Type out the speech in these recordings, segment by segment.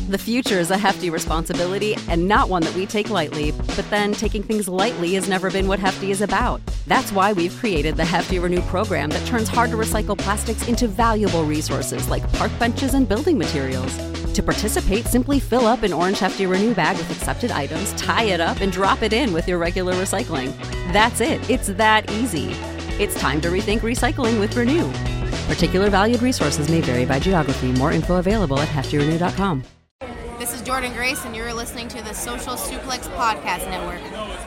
The future is a hefty responsibility and not one that we take lightly, but then taking things lightly has never been what Hefty is about. That's why we've created the Hefty Renew program that turns hard-to-recycle plastics into valuable resources like park benches and building materials. To participate, simply fill up an orange Hefty Renew bag with accepted items, tie it up, and drop it in with your regular recycling. That's it. It's that easy. It's time to rethink recycling with Renew. Particular valued resources may vary by geography. More info available at heftyrenew.com. This is Jordan Grace, and you're listening to the Social Suplex Podcast Network.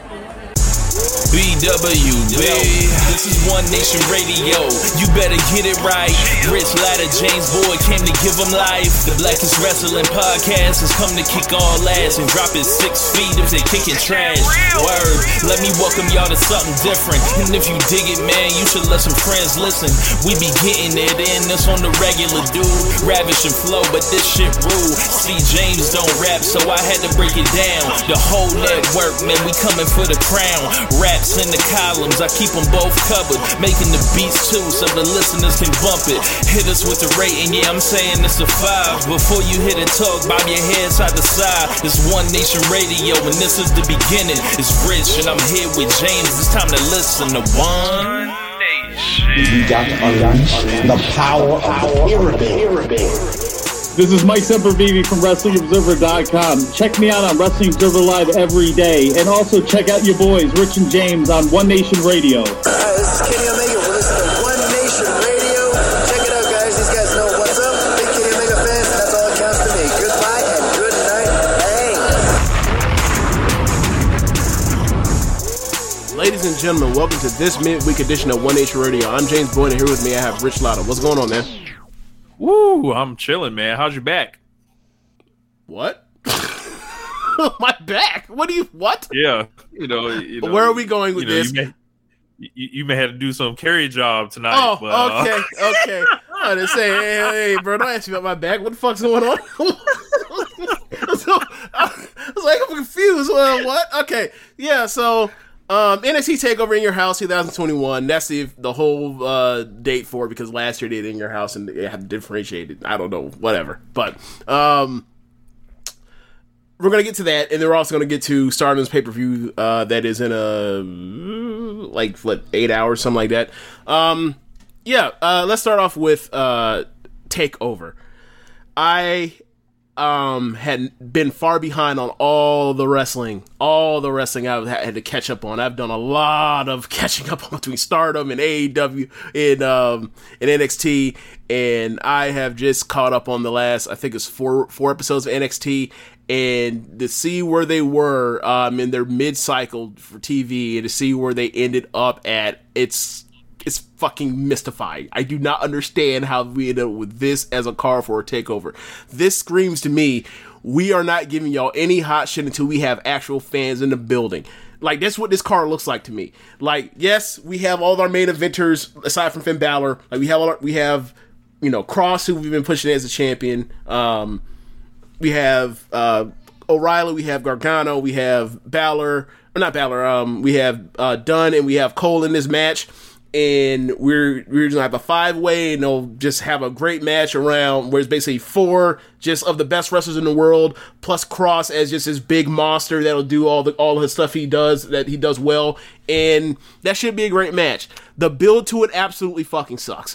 BWB, this is One Nation Radio. You better get it right. Rich Latta, James Boyd came to give them life. The Blackest Wrestling Podcast has come to kick all ass and drop it 6 feet if they kicking trash. Word, let me welcome y'all to something different. And if you dig it, man, you should let some friends listen. We be getting it in, this on the regular dude. Ravish and flow, but this shit rude. See, James don't rap, so I had to break it down. The whole network, man, we coming for the crown. Raps in the columns, I keep them both covered. Making the beats too, so the listeners can bump it. Hit us with the rating, yeah, I'm saying it's a 5. Before you hit it, talk, bob your head side to side. It's One Nation Radio, and this is the beginning. It's Rich, and I'm here with James. It's time to listen to One Nation. We got to unleash the power of the pyramid. This is Mike Sempervive from WrestlingObserver.com. Check me out on Wrestling Observer Live every day. And also check out your boys, Rich and James, on One Nation Radio. This is Kenny Omega. We're listening to One Nation Radio. Check it out, guys. These guys know what's up. Big Kenny Omega fans, that's all that counts to me. Goodbye and good night. Bang. Ladies and gentlemen, welcome to this midweek edition of One Nation Radio. I'm James Boyd, and here with me I have Rich Latta. What's going on, man? Woo, I'm chilling, man. How's your back? What? My back? What? Yeah, you know. Where are we going with this? You may have to do some carry job tonight. Oh, but, okay. I didn't say, hey, bro, don't ask me about my back. What the fuck's going on? So, I was like, I'm confused. What? Okay, yeah, so... NXT TakeOver in Your House 2021. That's the whole date for it, because last year they did it in your house and they had to differentiate it. I don't know, whatever. But we're gonna get to that, and then we're also gonna get to Stardom's pay-per-view that is in 8 hours, something like that. Let's start off with TakeOver. I had been far behind on all the wrestling I've had to catch up on. I've done a lot of catching up on between Stardom and AEW and NXT, and I have just caught up on the last, I think it's four episodes of NXT, and to see where they were in their mid-cycle for TV and to see where they ended up at, it's fucking mystifying. I do not understand how we ended up with this as a card for a takeover. This screams to me, we are not giving y'all any hot shit until we have actual fans in the building. Like, that's what this card looks like to me. Like, yes, we have all our main eventers aside from Finn Balor. Like, we have Cross, who we've been pushing as a champion. We have O'Reilly, we have Gargano, we have Balor, or not Balor. We have Dunn, and we have Cole in this match. And we're gonna have a 5-way, and they'll just have a great match around where it's basically 4 just of the best wrestlers in the world, plus Cross as just this big monster that'll do all his stuff he does well, and that should be a great match. The build to it absolutely fucking sucks.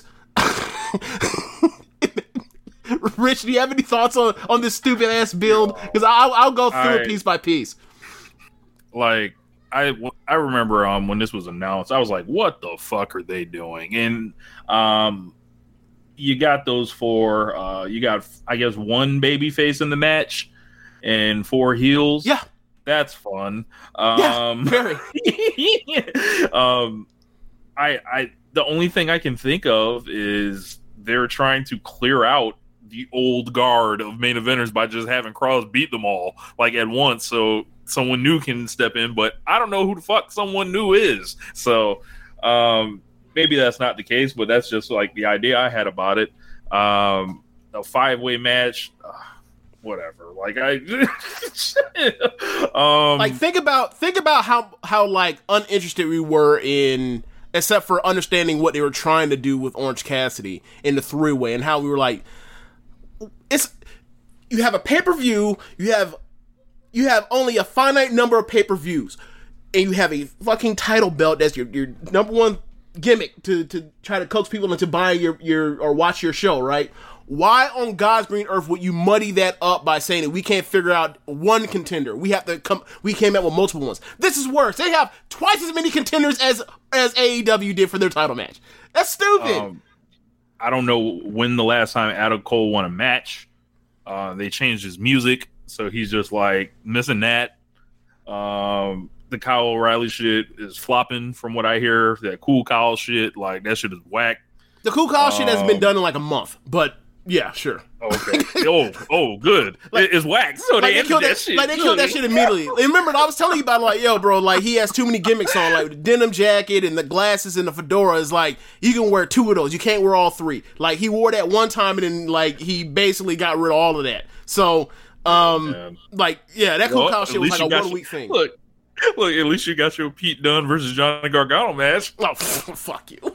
Rich, do you have any thoughts on this stupid ass build? Because I'll go through it piece by piece. Like, I remember when this was announced, I was like, what the fuck are they doing? And you got those 4, you got, I guess, 1 babyface in the match and 4 heels. Yeah. That's fun. Very. The only thing I can think of is they're trying to clear out the old guard of main eventers by just having Cross beat them all like at once, so someone new can step in, but I don't know who the fuck someone new is. So maybe that's not the case, but that's just like the idea I had about it. A 5-way match, whatever. Like like think about how like uninterested we were in, except for understanding what they were trying to do with Orange Cassidy in the 3-way, and how we were like, you have a pay-per-view, you have only a finite number of pay-per-views, and you have a fucking title belt that's your number one gimmick to try to coax people into buying your or watch your show, right? Why on God's green earth would you muddy that up by saying that we can't figure out one contender? We came out with multiple ones. This is worse. They have twice as many contenders as AEW did for their title match. That's stupid. I don't know when the last time Adam Cole won a match. They changed his music, so he's just like missing that. The Kyle O'Reilly shit is flopping from what I hear. That Cool Kyle shit, like that shit is whack. The Cool Kyle shit has been done in like a month, but yeah, sure. Okay. Good. It's whack. So they killed that shit. Like they killed that shit immediately. And remember, I was telling you about like, yo, bro, like he has too many gimmicks on, like the denim jacket and the glasses and the fedora is like you can wear two of those. You can't wear all three. Like he wore that one time and then like he basically got rid of all of that. So, that Cool Kyle shit was like a 1 week thing. Look, at least you got your Pete Dunne versus Johnny Gargano match. Oh, fuck you.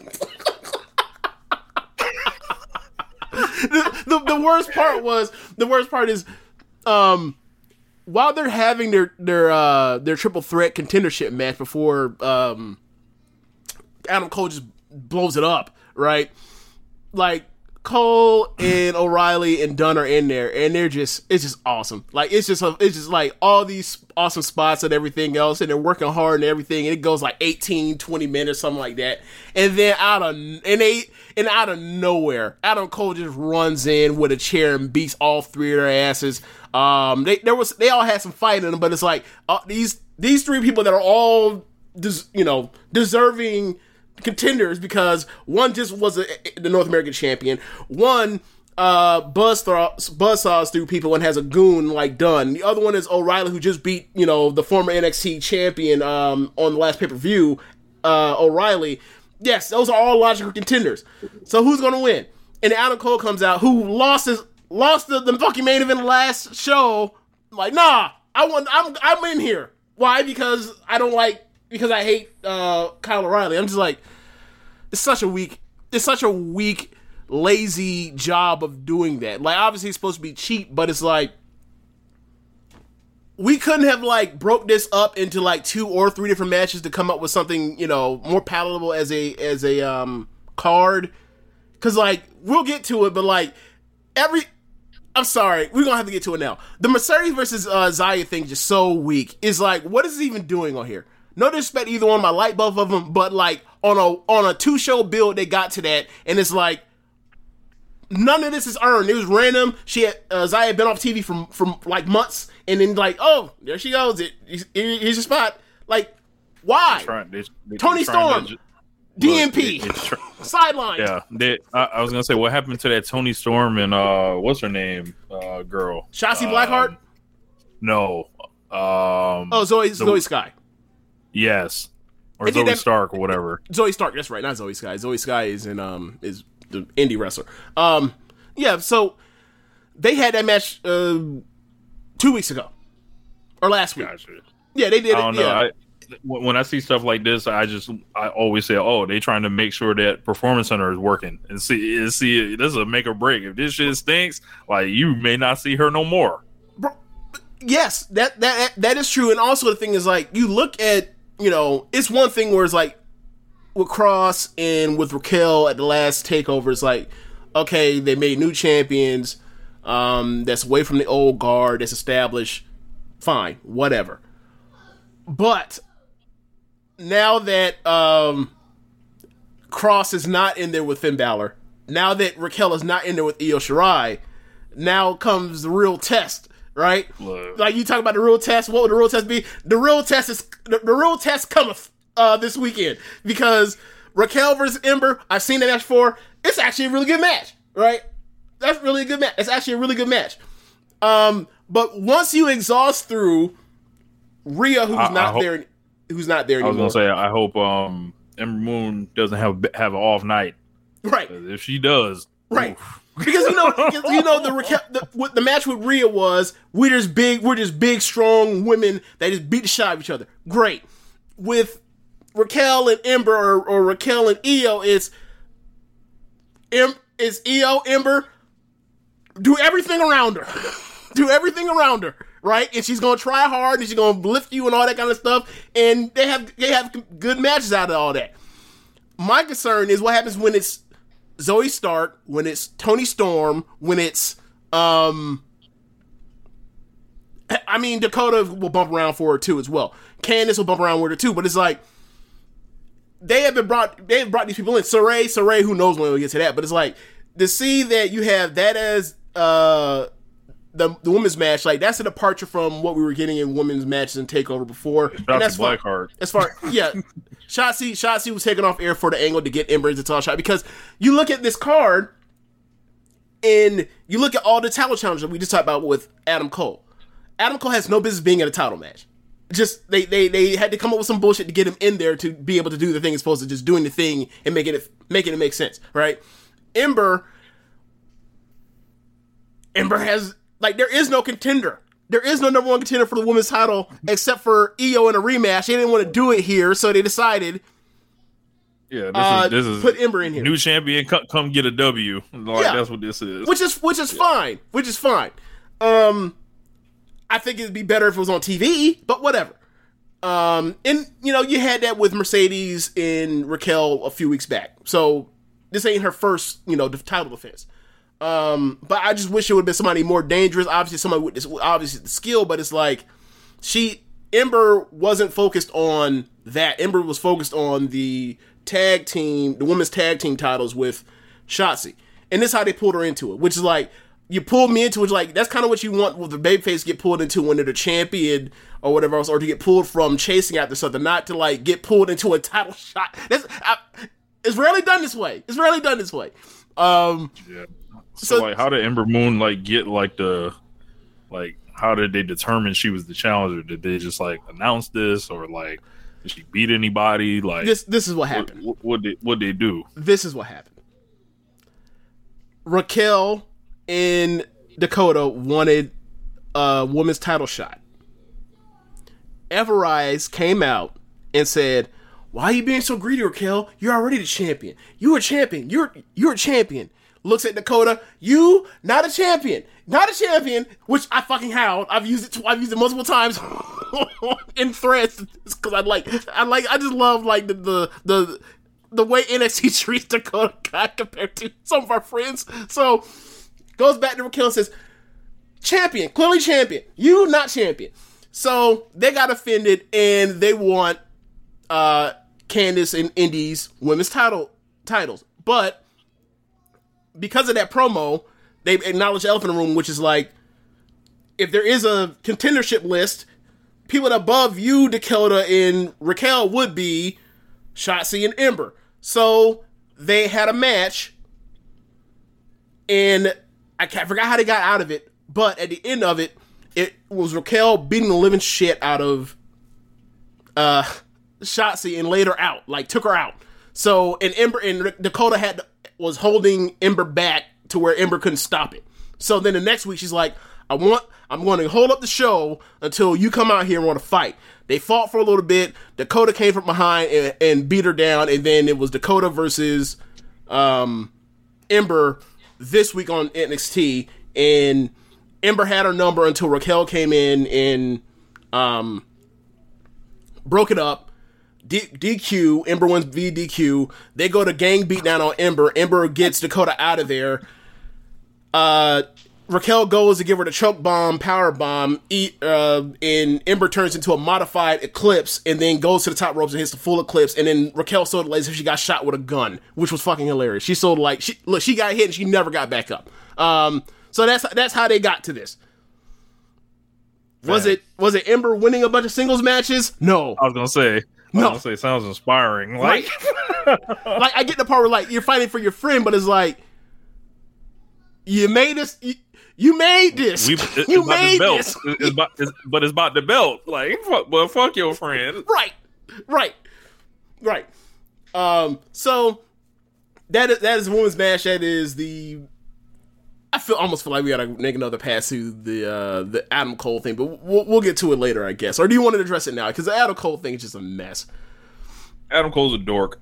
The worst part is while they're having their triple threat contendership match before Adam Cole just blows it up, right? Like Cole and O'Reilly and Dunn are in there, and it's just awesome. Like it's just like all these awesome spots and everything else, and they're working hard and everything, and it goes like 18-20 minutes, something like that. And then out of nowhere, Adam Cole just runs in with a chair and beats all three of their asses. They all had some fight in them, but it's like these three people that are all deserving contenders, because one just was the North American champion, one buzzsaws through people and has a goon like Dunn. The other one is O'Reilly, who just beat the former NXT champion on the last pay-per-view. O'Reilly, yes, those are all logical contenders. So who's gonna win? And Adam Cole comes out, who lost the fucking main event last show. Like, nah, I'm in here. Why? Because I hate Kyle O'Reilly. I'm just like, it's such a weak, lazy job of doing that. Like, obviously it's supposed to be cheap, but it's like, we couldn't have like broke this up into like 2 or 3 different matches to come up with something, more palatable as a card. Cause like, we'll get to it, but like I'm sorry, we're gonna have to get to it now. The Mercedes versus Zaya thing is just so weak. It's like, what is it even doing on here? No disrespect either one, I like both of them, but like on a 2-show build, they got to that, and it's like none of this is earned. It was random. She had Zaya had been off TV from like months, and then like, oh, there she goes. Here's your spot. Like, why? Tony Storm, DMP, sidelined. Yeah, I was gonna say, what happened to that Tony Storm and what's her name, girl? Shotzi Blackheart. No. Zoe Sky. Yes, or Zoe Stark or whatever. Zoe Stark, that's right, not Zoe Sky. Zoe Sky is is the indie wrestler. Yeah, so they had that match 2 weeks ago or last week. Gotcha. Yeah, they did. I don't know. Yeah. When I see stuff like this, I always say, oh, they trying to make sure that Performance Center is working, and see this is a make or break. If this shit stinks, like, you may not see her no more. Bro, yes, that is true. And also the thing is, like, you look at, it's one thing where it's like with Cross and with Raquel at the last takeover, it's like, okay, they made new champions, that's away from the old guard, that's established, fine, whatever. But now that Cross is not in there with Finn Balor, now that Raquel is not in there with Io Shirai, now comes the real test, right? Look. Like, you talk about the real test. What would the real test be? The real test cometh this weekend, because Raquel versus Ember, I've seen that match before. It's actually a really good match, right? That's really a good match. It's actually a really good match. But once you exhaust through Rhea, who's not there anymore. I was gonna say, I hope Ember Moon doesn't have an off night. Right. If she does, right. Oof. Because the match with Rhea was, we're just big, strong women that just beat the shit out of each other. Great. With Raquel and Ember, or Raquel and Io, it's Io, Ember, do everything around her. do everything around her, right? And she's gonna try hard, and she's gonna lift you and all that kind of stuff. And they have good matches out of all that. My concern is what happens when it's Zoe Stark, when it's Toni Storm, when it's Dakota will bump around for her too as well. Candice will bump around with her too, but it's like they have brought these people in. Saray, who knows when we get to that, but it's like to see that you have that as the women's match, like that's a departure from what we were getting in women's matches and TakeOver before. And that's Blackheart. Shotzi was taken off air for the angle to get Ember into the title shot, because you look at this card and you look at all the title challenges that we just talked about with Adam Cole. Adam Cole has no business being in a title match. Just they had to come up with some bullshit to get him in there to be able to do the thing as opposed to just doing the thing and making it make sense, right? Ember has, like, there is no contender. There is no number one contender for the women's title except for Io in a rematch. They didn't want to do it here, so they decided this is put Ember in here. New champion, come get a W. That's what this is. Which is fine. Which is fine. I think it'd be better if it was on TV, but whatever. And you had that with Mercedes and Raquel a few weeks back. So this ain't her first, title defense. But I just wish it would have been somebody more dangerous. Obviously, somebody with the skill, but it's like Ember wasn't focused on that. Ember was focused on the women's tag team titles with Shotzi. And this is how they pulled her into it, which is like, you pulled me into it, like, that's kind of what you want with the babyface get pulled into when they're the champion or whatever else, or to get pulled from chasing after something, not to, like, get pulled into a title shot. It's rarely done this way. So, like, how did Ember Moon, like, get, like, how did they determine she was the challenger? Did they just, like, announce this, or, like, did she beat anybody? Like, this is what happened. What they do? This is what happened. Raquel and Dakota wanted a women's title shot. Everrise came out and said, "Why are you being so greedy, Raquel? You're already the champion. You're a champion. You're a champion." Looks at Dakota, "You not a champion, which I fucking howled. I've used it multiple times in threads because I just love like the way NXT treats Dakota Kai compared to some of our friends. So goes back to Raquel and says, "Champion, clearly champion. You not champion." So they got offended and they want Candice and Indy's women's titles. But because of that promo, they acknowledged the elephant in the room, which is like, if there is a contendership list, people above you, Dakota and Raquel, would be Shotzi and Ember. So they had a match, and I forgot how they got out of it, but at the end of it, it was Raquel beating the living shit out of Shotzi and laid her out, like took her out. So, and Ember and Dakota was holding Ember back to where Ember couldn't stop it. So then the next week she's like, I'm going to hold up the show until you come out here and want to fight. They fought for a little bit. Dakota came from behind and beat her down, and then it was Dakota versus Ember this week on NXT, and Ember had her number until Raquel came in and broke it up. DQ, Ember wins via DQ. They go to gang beatdown on Ember. Ember gets Dakota out of there. Raquel goes to give her the choke bomb, power bomb, and Ember turns into a modified Eclipse and then goes to the top ropes and hits the full Eclipse, and then Raquel sold it as if she got shot with a gun, which was fucking hilarious. She sold like, she got hit and she never got back up. So that's how they got to this. Was it Ember winning a bunch of singles matches? No. I was gonna say sounds inspiring. Like, like I get the part where like you're fighting for your friend, but it's like you made this. You made this. You made this. But it's about the belt. Like, fuck your friend. Right. So that is a women's match. That is the. I almost feel like we gotta make another pass to the Adam Cole thing, but we'll get to it later, I guess. Or do you want to address it now? Because the Adam Cole thing is just a mess. Adam Cole's a dork.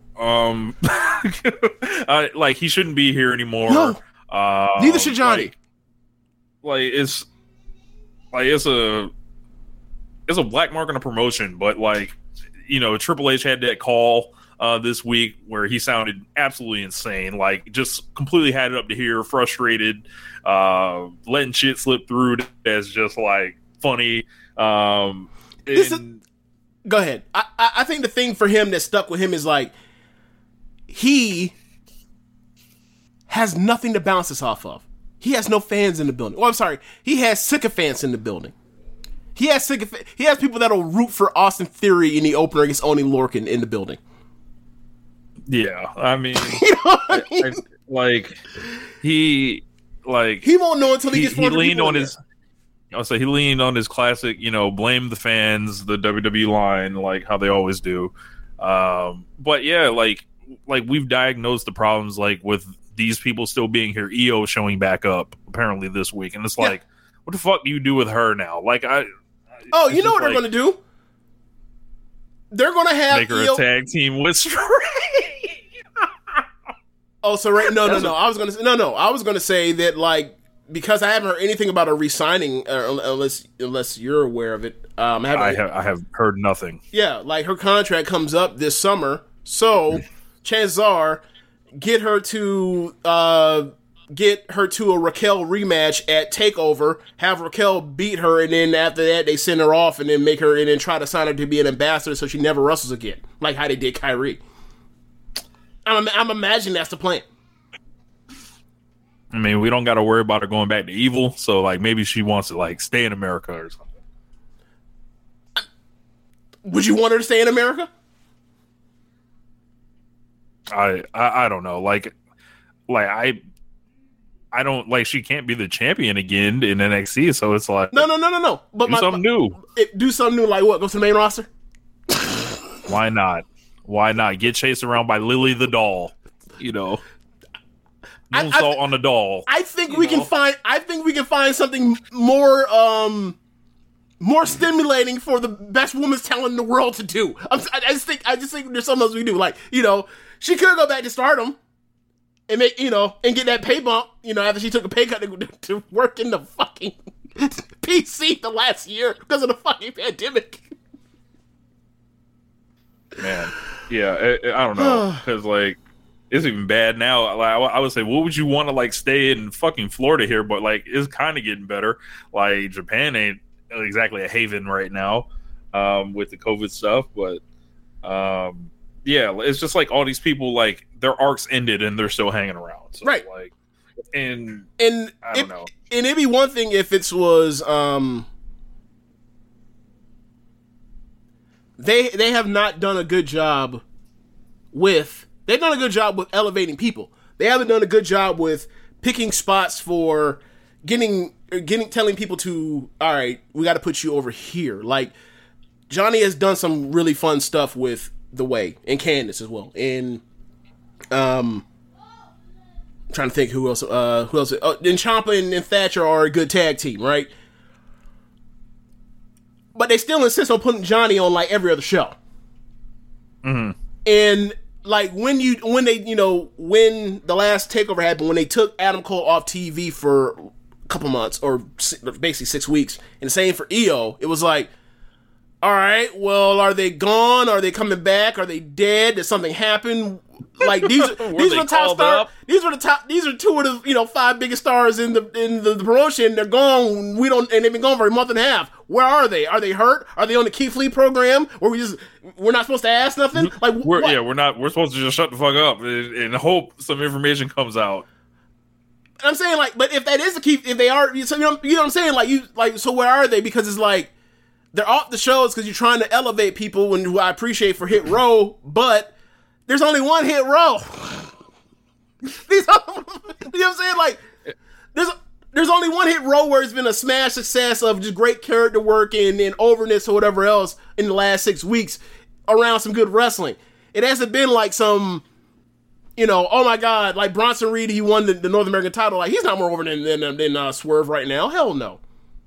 Like he shouldn't be here anymore. No. Neither should Johnny. Like it's like it's a black mark on a promotion, but like, you know, Triple H had that call this week where he sounded absolutely insane, like just completely had it up to here, frustrated, letting shit slip through as just like funny. Go ahead. I think the thing for him that stuck with him is like he has nothing to bounce this off of. He has no fans in the building. Oh, I'm sorry. He has sycophants in the building. He has people that'll root for Austin Theory in the opener against Oney Lorcan in the building. Yeah, I mean, you know what I mean? He won't know until he gets he leaned on his. I'll say he leaned on his classic, you know, blame the fans, the WWE line, like how they always do. But yeah, like we've diagnosed the problems, like with these people still being here. EO showing back up apparently this week, and it's like, what the fuck do you do with her now? Like you know what they're gonna do? They're gonna have make her a tag team with Stray. Oh, so right? No. I was gonna say that like. Because I haven't heard anything about her resigning, unless you're aware of it. I have heard nothing. Yeah, like her contract comes up this summer, so chances are get her to a Raquel rematch at TakeOver. Have Raquel beat her, and then after that they send her off, and then make her, and then try to sign her to be an ambassador so she never wrestles again, like how they did Kyrie. I'm imagining that's the plan. I mean, we don't got to worry about her going back to evil, so like maybe she wants to like stay in America or something. Would you want her to stay in America? I don't know. Like I don't like she can't be the champion again in NXT, so it's like no. But do something new. Do something new, like what? Go to the main roster. Why not? Why not get chased around by Lily the doll? You know. On the doll. I think we can find something more stimulating for the best women's talent in the world to do. I just think there's something else we do. Like, you know, she could go back to Stardom and make, you know, and get that pay bump, you know, after she took a pay cut to work in the fucking PC the last year because of the fucking pandemic. Man, yeah, I don't know, because like. It's even bad now. Like, I would say, what would you want to like stay in fucking Florida here? But like, it's kind of getting better. Like, Japan ain't exactly a haven right now with the COVID stuff. But yeah, it's just like all these people, like their arcs ended and they're still hanging around. So, right. Like, and I don't know. And it'd be one thing if it was they have not done a good job with. They've done a good job with elevating people. They haven't done a good job with picking spots for telling people to, all right, we got to put you over here. Like, Johnny has done some really fun stuff with The Way and Candice as well. And I'm trying to think who else. And Ciampa and Thatcher are a good tag team, right? But they still insist on putting Johnny on like every other show. Mm-hmm. And like when the last takeover happened, when they took Adam Cole off TV for a couple months or basically 6 weeks, and the same for EO, it was like, all right, well, are they gone? Are they coming back? Are they dead? Did something happen? Like these are the top stars. These are two of the 5 biggest stars in the promotion. They're gone. And they've been gone for a month and a half. Where are they? Are they hurt? Are they on the Keith Lee program where we're not supposed to ask nothing? Like we're supposed to just shut the fuck up and hope some information comes out. I'm saying like, but if that is the Keith, if they are, you know what I'm saying? So where are they? Because it's like they're off the shows because you're trying to elevate people, who I appreciate for Hit Row, but there's only one Hit Row. You know what I'm saying? Like, there's only one Hit Row where it's been a smash success of just great character work and overness or whatever else in the last 6 weeks around some good wrestling. It hasn't been like some, oh my God, like Bronson Reed, he won the North American title. Like, he's not more over than Swerve right now. Hell no.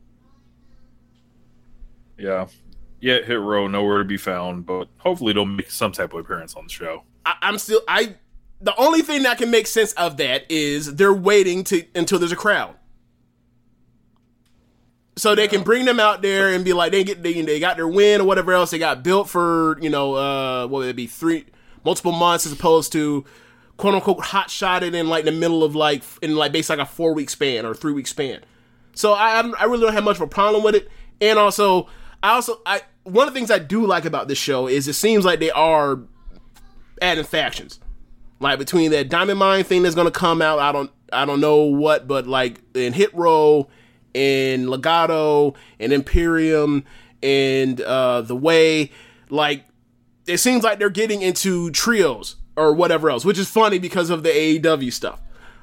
Yeah. Yeah, Hit Row, nowhere to be found, but hopefully they'll make some type of appearance on the show. The only thing that can make sense of that is they're waiting until there's a crowd. So they can bring them out there and be like, they got their win or whatever else. They got built for, what would it be, multiple months as opposed to quote unquote hot shotted in like the middle of basically like a 4-week span or 3-week span. So I really don't have much of a problem with it. And also, one of the things I do like about this show is it seems like they are adding factions. Like between that Diamond Mine thing that's going to come out, I don't know what, but like in Hit Row and Legado and Imperium and The Way, like it seems like they're getting into trios or whatever else, which is funny because of the AEW stuff.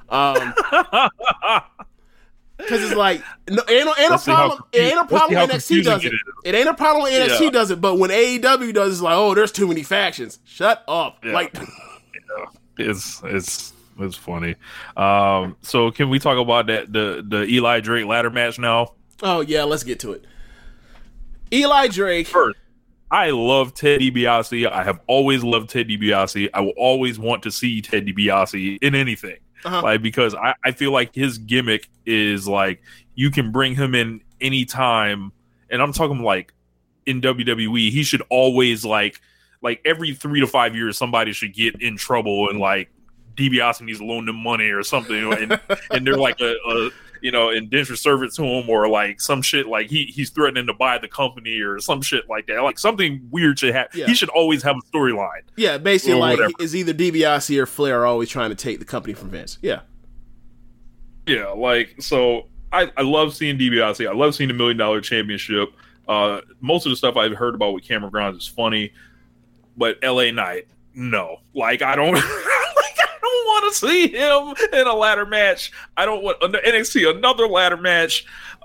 Because it's like, ain't a problem when NXT does it. It ain't a problem when NXT does it, but when AEW does it, it's like, oh, there's too many factions. Shut up. Yeah. Like, it's funny. So can we talk about the Eli Drake ladder match now? Oh yeah, let's get to it. Eli Drake. First, I love Ted DiBiase. I have always loved Ted DiBiase. I will always want to see Ted DiBiase in anything. Like, because I feel like his gimmick is like you can bring him in anytime, and I'm talking like in WWE, he should always like every 3 to 5 years somebody should get in trouble and like DiBiase needs to loan them money or something, and they're like a indentured servant to him, or like some shit like he's threatening to buy the company or some shit like that. Like something weird should happen. Yeah. He should always have a storyline. Yeah, basically like is either DiBiase or Flair are always trying to take the company from Vince. Yeah. Yeah, like so I love seeing DiBiase. I love seeing the $1 Million Championship. Most of the stuff I've heard about with Cameron Grimes is funny, but LA Knight, no. Like I don't want to see him in a ladder match. I don't want NXT another ladder match.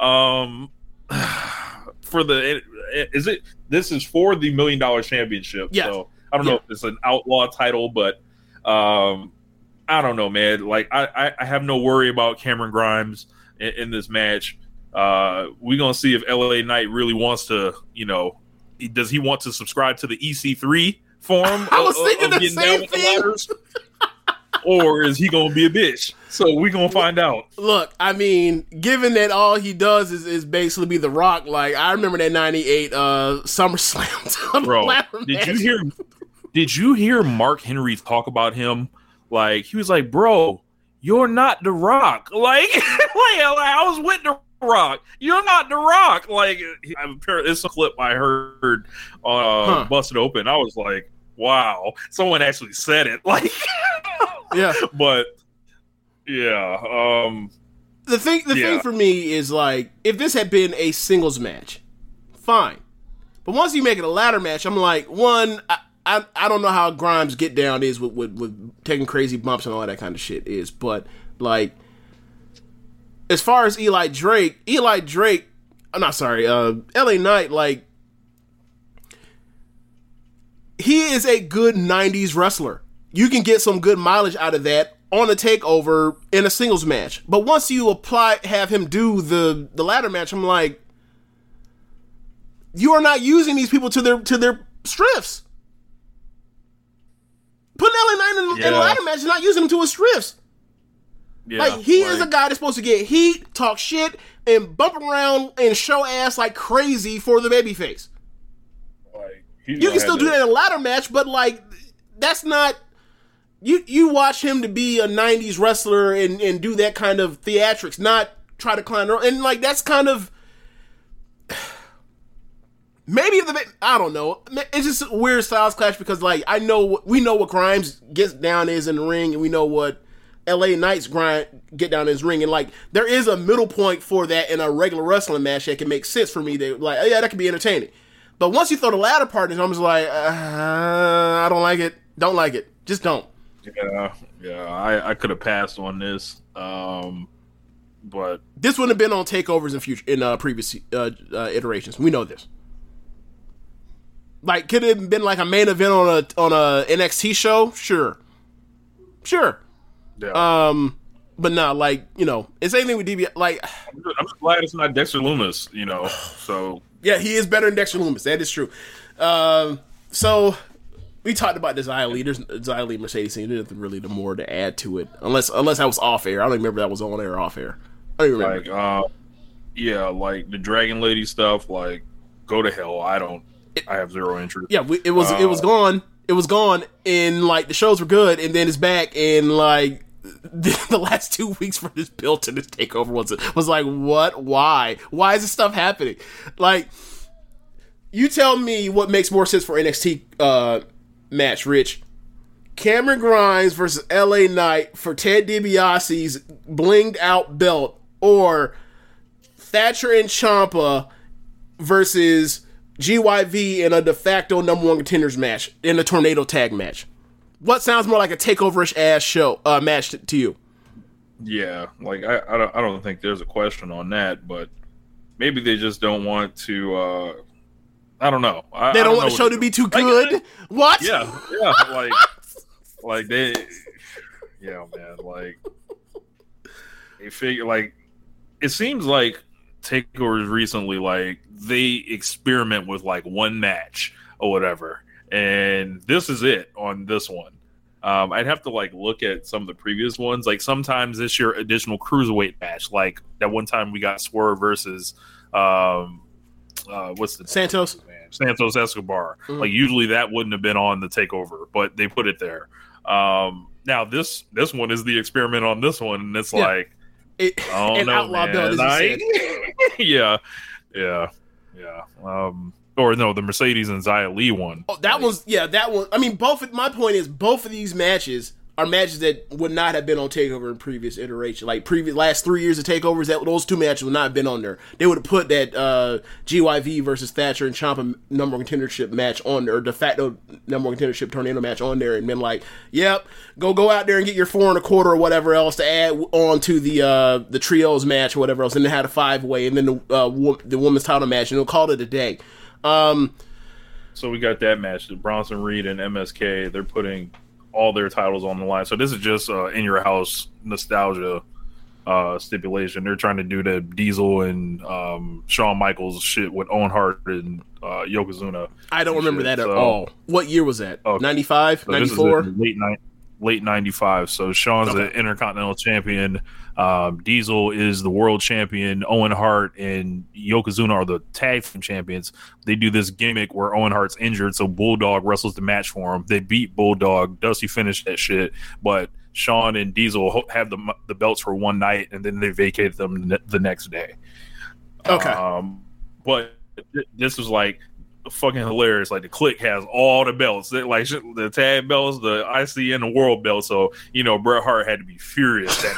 This is for the $1 Million Championship. Yes. So I don't know if it's an outlaw title, but I don't know, man. Like I have no worry about Cameron Grimes in this match. We're gonna see if LA Knight really wants to, does he want to subscribe to the EC3 form? I was thinking the same thing. Or is he gonna be a bitch? So we're gonna find out. Look, I mean, given that all he does is basically be The Rock, like I remember that '98 SummerSlam. Bro, did you hear Mark Henry talk about him? Like he was like, "Bro, you're not The Rock." Like I was with The Rock. You're not The Rock. Like it's a clip I heard on Busted Open. I was like, wow, someone actually said it. Like. Yeah, but yeah. The thing for me is like if this had been a singles match, fine. But once you make it a ladder match, I'm like, one, I don't know how Grimes get down is with taking crazy bumps and all that kind of shit is, but like as far as LA Knight, like he is a good 90s wrestler. You can get some good mileage out of that on a takeover in a singles match. But once you have him do the ladder match, I'm like, you are not using these people to their strengths. Putting LA Knight in a ladder match is not using him to his strengths. Yeah, like he is a guy that's supposed to get heat, talk shit, and bump around and show ass like crazy for the babyface. Like, you can still do that in a ladder match, but like that's not. You watch him to be a 90s wrestler and do that kind of theatrics, not try to climb around. And like that's kind of maybe I don't know. It's just a weird styles clash because like we know what Grimes gets down is in the ring, and we know what LA Knight's get down in his ring, and like there is a middle point for that in a regular wrestling match that can make sense for me. That like, oh, yeah, that can be entertaining. But once you throw the ladder part in, I'm just like, I don't like it. Don't like it. Just don't. Yeah. I could have passed on this, but this wouldn't have been on takeovers in previous iterations. We know this. Like, could it have been like a main event on a NXT show? Sure. Yeah. But not like it's anything with DB. Like, I'm just glad it's not Dexter Lumis. So yeah, he is better than Dexter Lumis. That is true. So. We talked about the Xia Li Mercedes thing. There's nothing really more to add to it, unless that was off air. I don't remember that was on air or off air. I don't even remember. Yeah, like the Dragon Lady stuff, like go to hell. I have zero interest. Yeah, it was gone. It was gone, and like the shows were good, and then it's back, and like the last 2 weeks for this build to this takeover was like, what? Why is this stuff happening? Like, you tell me what makes more sense for NXT match, Rich. Cameron Grimes versus LA Knight for Ted DiBiase's blinged out belt, or Thatcher and Ciampa versus GYV in a de facto number one contenders match in a tornado tag match. What sounds more like a takeover-ish ass show match to you? Yeah, like I don't think there's a question on that, but maybe they just don't want to. I don't know. They don't want the show to be too good. Like, what? Yeah, like they. Yeah, man. Like they figure like it seems like takeovers recently, like they experiment with like one match or whatever, and this is it on this one. I'd have to like look at some of the previous ones. Like sometimes this year, additional cruiserweight match, like that one time we got Swerve versus what's the Santos Escobar. Like usually that wouldn't have been on the takeover, but they put it there. Now this one is the experiment on this one, and it's like an outlaw belt, as yeah. Or no, the Mercedes and Xia Li one. Oh, that one. I mean, my point is, both of these matches are matches that would not have been on TakeOver in previous iteration. Like last 3 years of takeovers, those two matches would not have been on there. They would have put that GYV versus Thatcher and Ciampa number one contendership match on there, or de facto number one contendership tornado match on there, and been like, "Yep, go out there and get your 4 1/4 or whatever else to add on to the trios match or whatever else." And then had a 5-way, and then the women's title match, and they'll call it a day. So we got that match, the Bronson Reed and MSK. They're putting all their titles on the line. So this is just in your house nostalgia stipulation. They're trying to do the Diesel and Shawn Michaels shit with Owen Hart and Yokozuna. I don't remember that at all. What year was that? 95, 94? Late 95. So Shawn's the Intercontinental Champion. Diesel is the World Champion. Owen Hart and Yokozuna are the Tag Team Champions. They do this gimmick where Owen Hart's injured, so Bulldog wrestles the match for him. They beat Bulldog. Dusty finished that shit, but Shawn and Diesel have the belts for one night, and then they vacated them the next day. Okay. But this was like fucking hilarious. Like the Clique has all the belts, like the tag belts, the IC and the world belt. So Bret Hart had to be furious that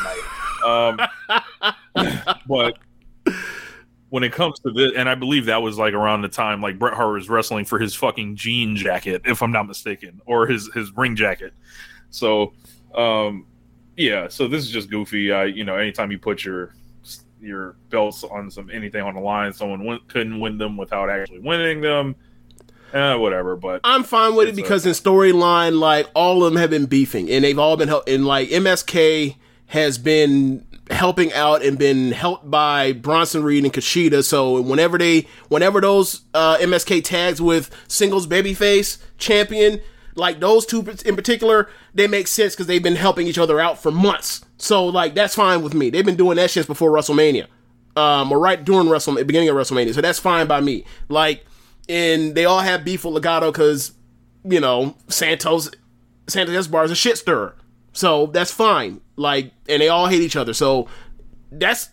night. But when it comes to this, and I believe that was like around the time like Bret Hart was wrestling for his fucking jean jacket, if I'm not mistaken, or his ring jacket. So yeah, so this is just goofy. Anytime you put your belts on anything on the line, someone couldn't win them without actually winning them. Whatever, but I'm fine with it because in storyline, like all of them have been beefing, and they've all been and like MSK has been helping out and been helped by Bronson Reed and Kushida. So whenever those MSK tags with singles babyface champion, like those two in particular, they make sense because they've been helping each other out for months. So like that's fine with me. They've been doing that since before WrestleMania, or right during beginning of WrestleMania. So that's fine by me. Like, and they all have beef with Legado because Santos Escobar is a shit stirrer. So that's fine. Like, and they all hate each other. So that's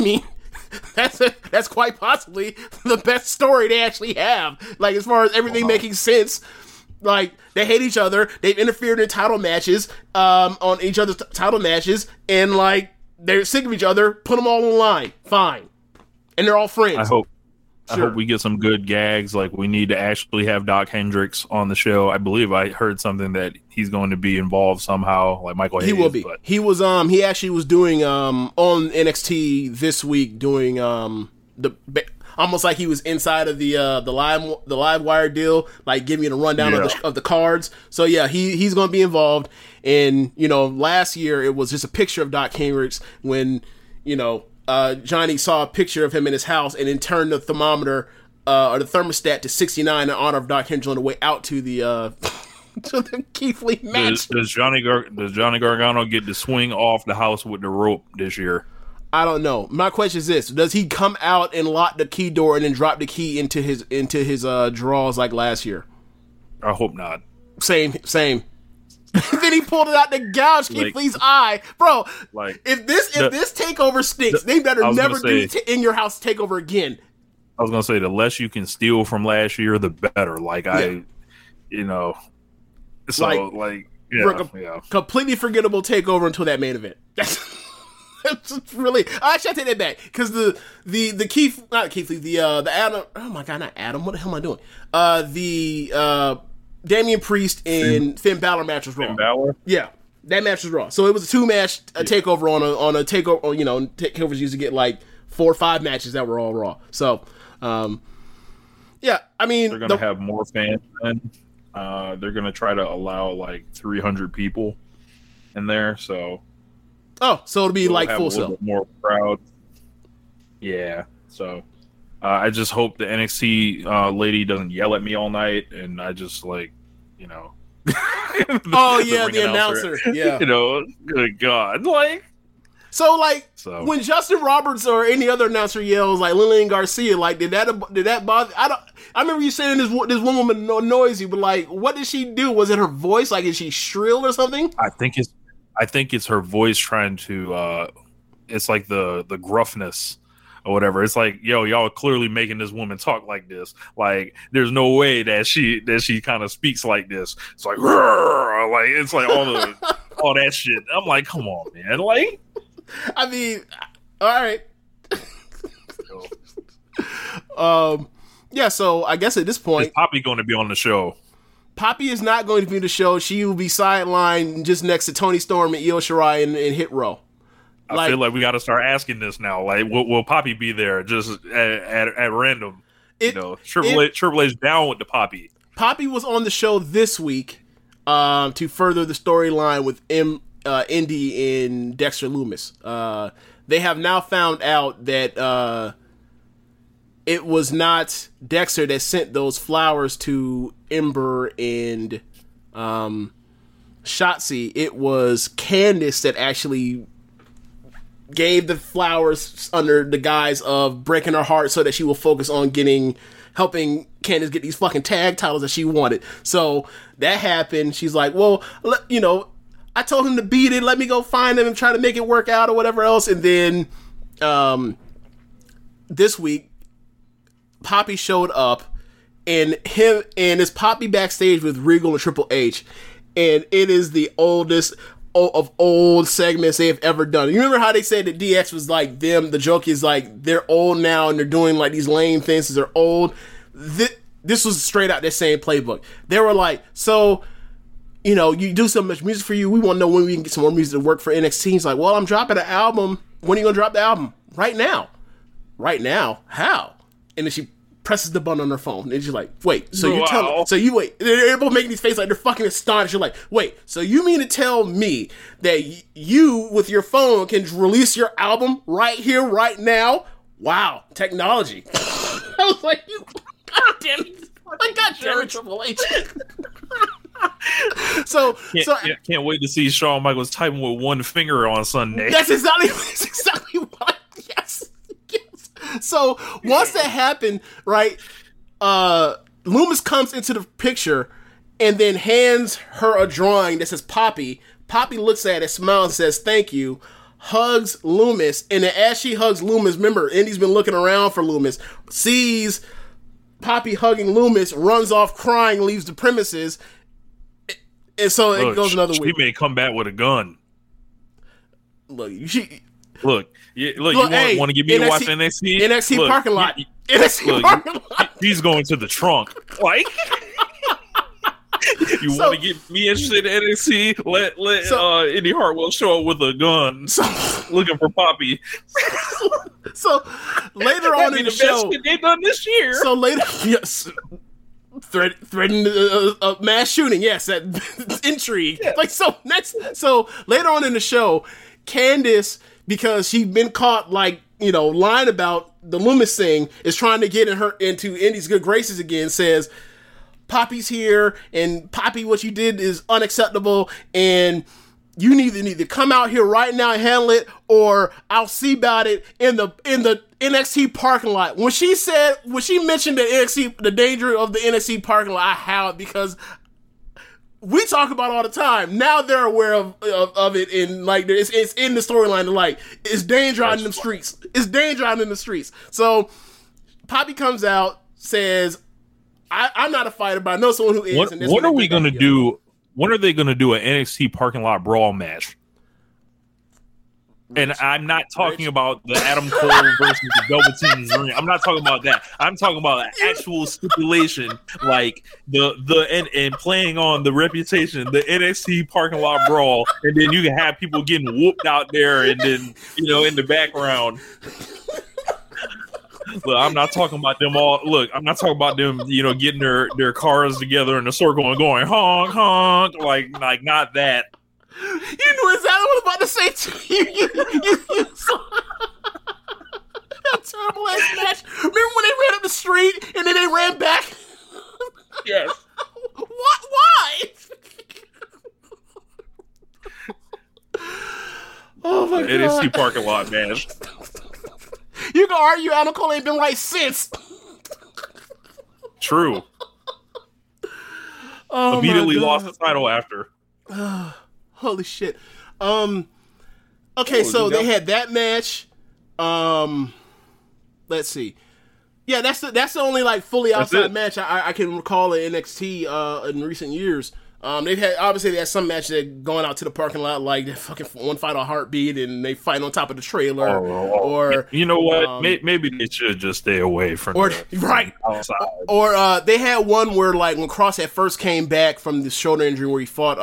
quite possibly the best story they actually have. Like, as far as everything making sense. Like, they hate each other. They've interfered in title matches, on each other's title matches, and like they're sick of each other. Put them all on the line. Fine, and they're all friends. I hope we get some good gags. Like, we need to actually have Doc Hendricks on the show. I believe I heard something that he's going to be involved somehow, like Michael Hayes. He will be. But he was he actually was doing on NXT this week doing almost like he was inside of the live wire deal, like giving you a rundown of the cards. So yeah, he's going to be involved. And last year it was just a picture of Doc Hendricks when Johnny saw a picture of him in his house and then turned the thermometer or the thermostat to 69 in honor of Doc Hendricks on the way out to the to the Keith Lee match. Does Johnny Gargano get to swing off the house with the rope this year? I don't know. My question is this: does he come out and lock the key door and then drop the key into his drawers like last year? I hope not. Same. Then he pulled it out to gouge Keith Lee's eye, bro. Like, if this takeover stinks, they better never do in your house takeover again. I was gonna say, the less you can steal from last year, the better. Like completely forgettable takeover until that main event. That's really. Actually, I take that back because the Keith, not Keith Lee, the Adam. Oh my god, not Adam. What the hell am I doing? The Damian Priest and Finn Balor match was Raw. Finn Balor? Yeah, that match was Raw. So it was a 2-match takeover on a takeover. Or, takeovers used to get like 4 or 5 matches that were all Raw. So, yeah, I mean, they're gonna have more fans. Then they're gonna try to allow like 300 people in there. So it'll be like full sale, more crowd. Yeah. So. I just hope the NXT lady doesn't yell at me all night, and I just the announcer. Yeah. Good God. So when Justin Roberts or any other announcer yells like Lillian Garcia, like did that bother? I remember you saying this one woman annoys you, but like, what did she do? Was it her voice? Like, is she shrill or something? I think it's her voice trying to. It's like the gruffness. Or whatever. It's like, yo, y'all are clearly making this woman talk like this. Like, there's no way that she kind of speaks like this. It's like, it's like all that shit. I'm like, come on, man. Like, I mean, all right. Yeah. So I guess at this point, is Poppy going to be on the show? Poppy is not going to be on the show. She will be sidelined just next to Toni Storm and Io Shirai in Hit Row. I feel like we got to start asking this now. Like, will Poppy be there just at random? Triple H down with the Poppy. Poppy was on the show this week to further the storyline with Indy and Dexter Lumis. They have now found out that it was not Dexter that sent those flowers to Ember and Shotzi. It was Candice that actually gave the flowers under the guise of breaking her heart so that she will focus on helping Candice get these fucking tag titles that she wanted. So that happened. She's like, well, I told him to beat it. Let me go find him and try to make it work out or whatever else. And then this week, Poppy showed up, and it's Poppy backstage with Regal and Triple H. And it is the oldest of old segments they have ever done. You remember how they said that DX was like them? The joke is like they're old now and they're doing like these lame things because they're old. This was straight out that same playbook. They were like, so, you do so much music for you. We want to know when we can get some more music to work for NXT. He's like, well, I'm dropping an album. When are you going to drop the album? Right now. Right now? How? And then she presses the button on her phone, and she's like, wait, so you're telling, so you wait, they're both making these faces like they're fucking astonished. You're like, wait, so you mean to tell me that you, with your phone, can release your album right here, right now? Wow, technology. I was like, you, goddamn it, Triple H. Can't wait to see Shawn Michaels typing with one finger on Sunday. That's exactly what. Yes. So once that happened, right, Lumis comes into the picture and then hands her a drawing that says Poppy. Poppy looks at it, smiles, and says thank you, hugs Lumis, and then as she hugs Lumis, remember, Indy's been looking around for Lumis, sees Poppy hugging Lumis, runs off crying, leaves the premises, and so it goes another week. She may come back with a gun. Look, you want to get me to watch NXT? NXT parking lot. NXT parking lot. He's going to the trunk. Like, you want to get me interested in NXT? Let Indy Hartwell show up with a gun, looking for Poppy. So later on in the show, they've done this year. So later, yes. Threatening a mass shooting, yes, that intrigue. Yeah. So later on in the show, Candice, because she's been caught lying about the Lumis thing, is trying to get into Indy's good graces again, says Poppy's here, and Poppy, what you did is unacceptable, and you need to come out here right now and handle it, or I'll see about it in the NXT parking lot. When she mentioned the danger of the NXT parking lot, I howled because we talk about it all the time. Now they're aware of it, and like it's in the storyline. Like, it's danger out in the streets. It's danger out in the streets. So Poppy comes out, says, I'm not a fighter, but I know someone who is. What are we going to do? When are they going to do an NXT parking lot brawl match? And I'm not talking about the Adam Cole versus the Velveteen Dream. I'm not talking about that. I'm talking about an actual stipulation, like and playing on the reputation, the NXT parking lot brawl, and then you can have people getting whooped out there, and then in the background. Look, I'm not talking about them all. Look, I'm not talking about them, getting their cars together in a circle and going honk honk, like not that. You knew exactly what I was about to say to you. You saw that terrible ass match. Remember when they ran up the street and then they ran back? Yes. What? Why? Oh my god. NXT parking lot, man. You can argue Adam Cole ain't been right since. True. Oh, immediately lost the title after. Holy shit. Okay, so they had that match. Let's see. Yeah, that's the only like fully outside match I can recall in NXT in recent years. They had some matches that going out to the parking lot, like the fucking one fight on Heartbeat, and they fight on top of the trailer. Or you know what? Maybe they should just stay away from right outside. Or they had one where like when Cross had first came back from the shoulder injury, where he fought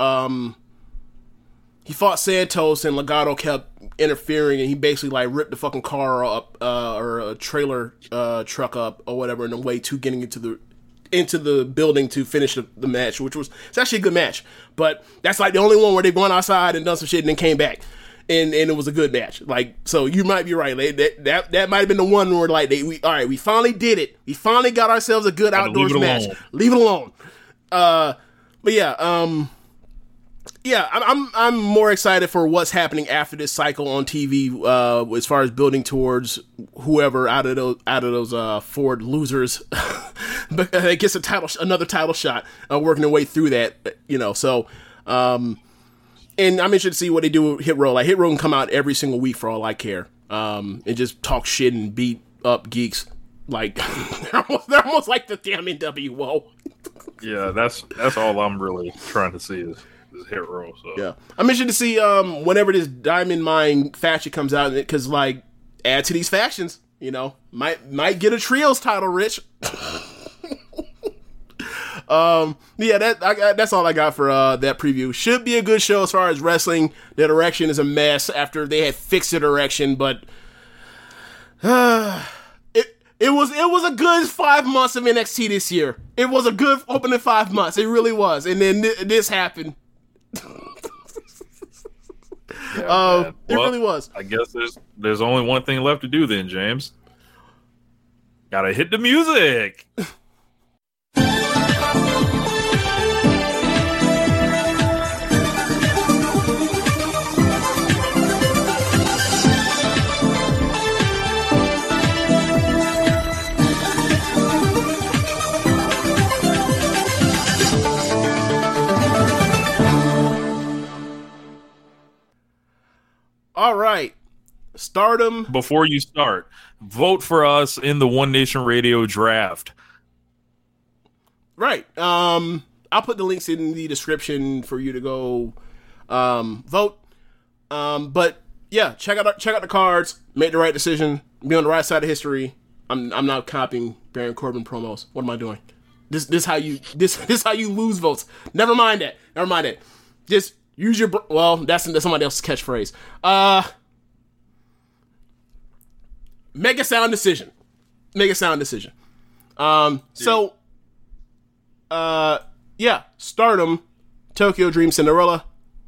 Santos, and Legado kept interfering, and he basically like ripped the fucking car up or a trailer truck up or whatever in the way to getting into the building to finish the match, which was, it's actually a good match, but that's like the only one where they went outside and done some shit and then came back, and it was a good match. Like, so you might be right. That might have been the one where like we finally did it. We finally got ourselves a good outdoors match. Leave it alone. But yeah, yeah, I'm more excited for what's happening after this cycle on TV, as far as building towards whoever out of those Ford losers gets another title shot, working their way through that, So, and I'm interested to see what they do with Hit Row. Like, Hit Row can come out every single week for all I care, and just talk shit and beat up geeks. Like they're almost like the damn NWO. Yeah, that's all I'm really trying to see is Hit Row. So yeah, I'm interested to see whenever this Diamond Mine faction comes out, because like add to these factions, might get a trios title, Rich. Yeah, that's all I got for that preview. Should be a good show as far as wrestling. The direction is a mess after they had fixed the direction, but it was a good 5 months of NXT this year. It was a good opening 5 months. It really was, and then this happened. Yeah, it really was. I guess there's only one thing left to do then, James. Gotta hit the music. All right, Stardom. Before you start, vote for us in the One Nation Radio draft. Right. I'll put the links in the description for you to go vote. But yeah, check out the cards. Make the right decision. Be on the right side of history. I'm not copying Baron Corbin promos. What am I doing? This how you lose votes. Never mind that. Just use your that's somebody else's catchphrase. Make a sound decision. So Stardom, Tokyo Dream Cinderella.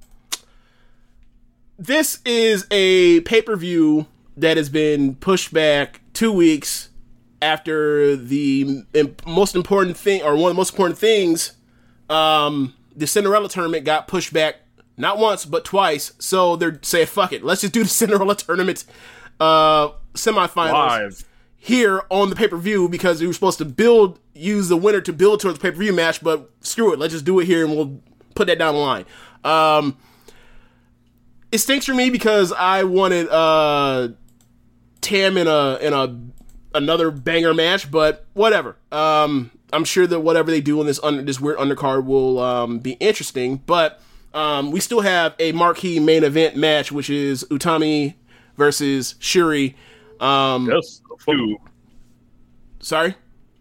This is a pay-per-view that has been pushed back 2 weeks after the most important thing, or one of the most important things, the Cinderella tournament got pushed back not once, but twice. So they're saying, fuck it, let's just do the Cinderella Tournament semifinals Live. here on the pay-per-view, because we were supposed to use the winner to build towards the pay-per-view match, but screw it, let's just do it here and we'll put that down the line. It stinks for me because I wanted Tam in another banger match, but whatever. I'm sure that whatever they do in this weird undercard will be interesting, but we still have a marquee main event match, which is Utami versus Shuri. Yes. Sorry?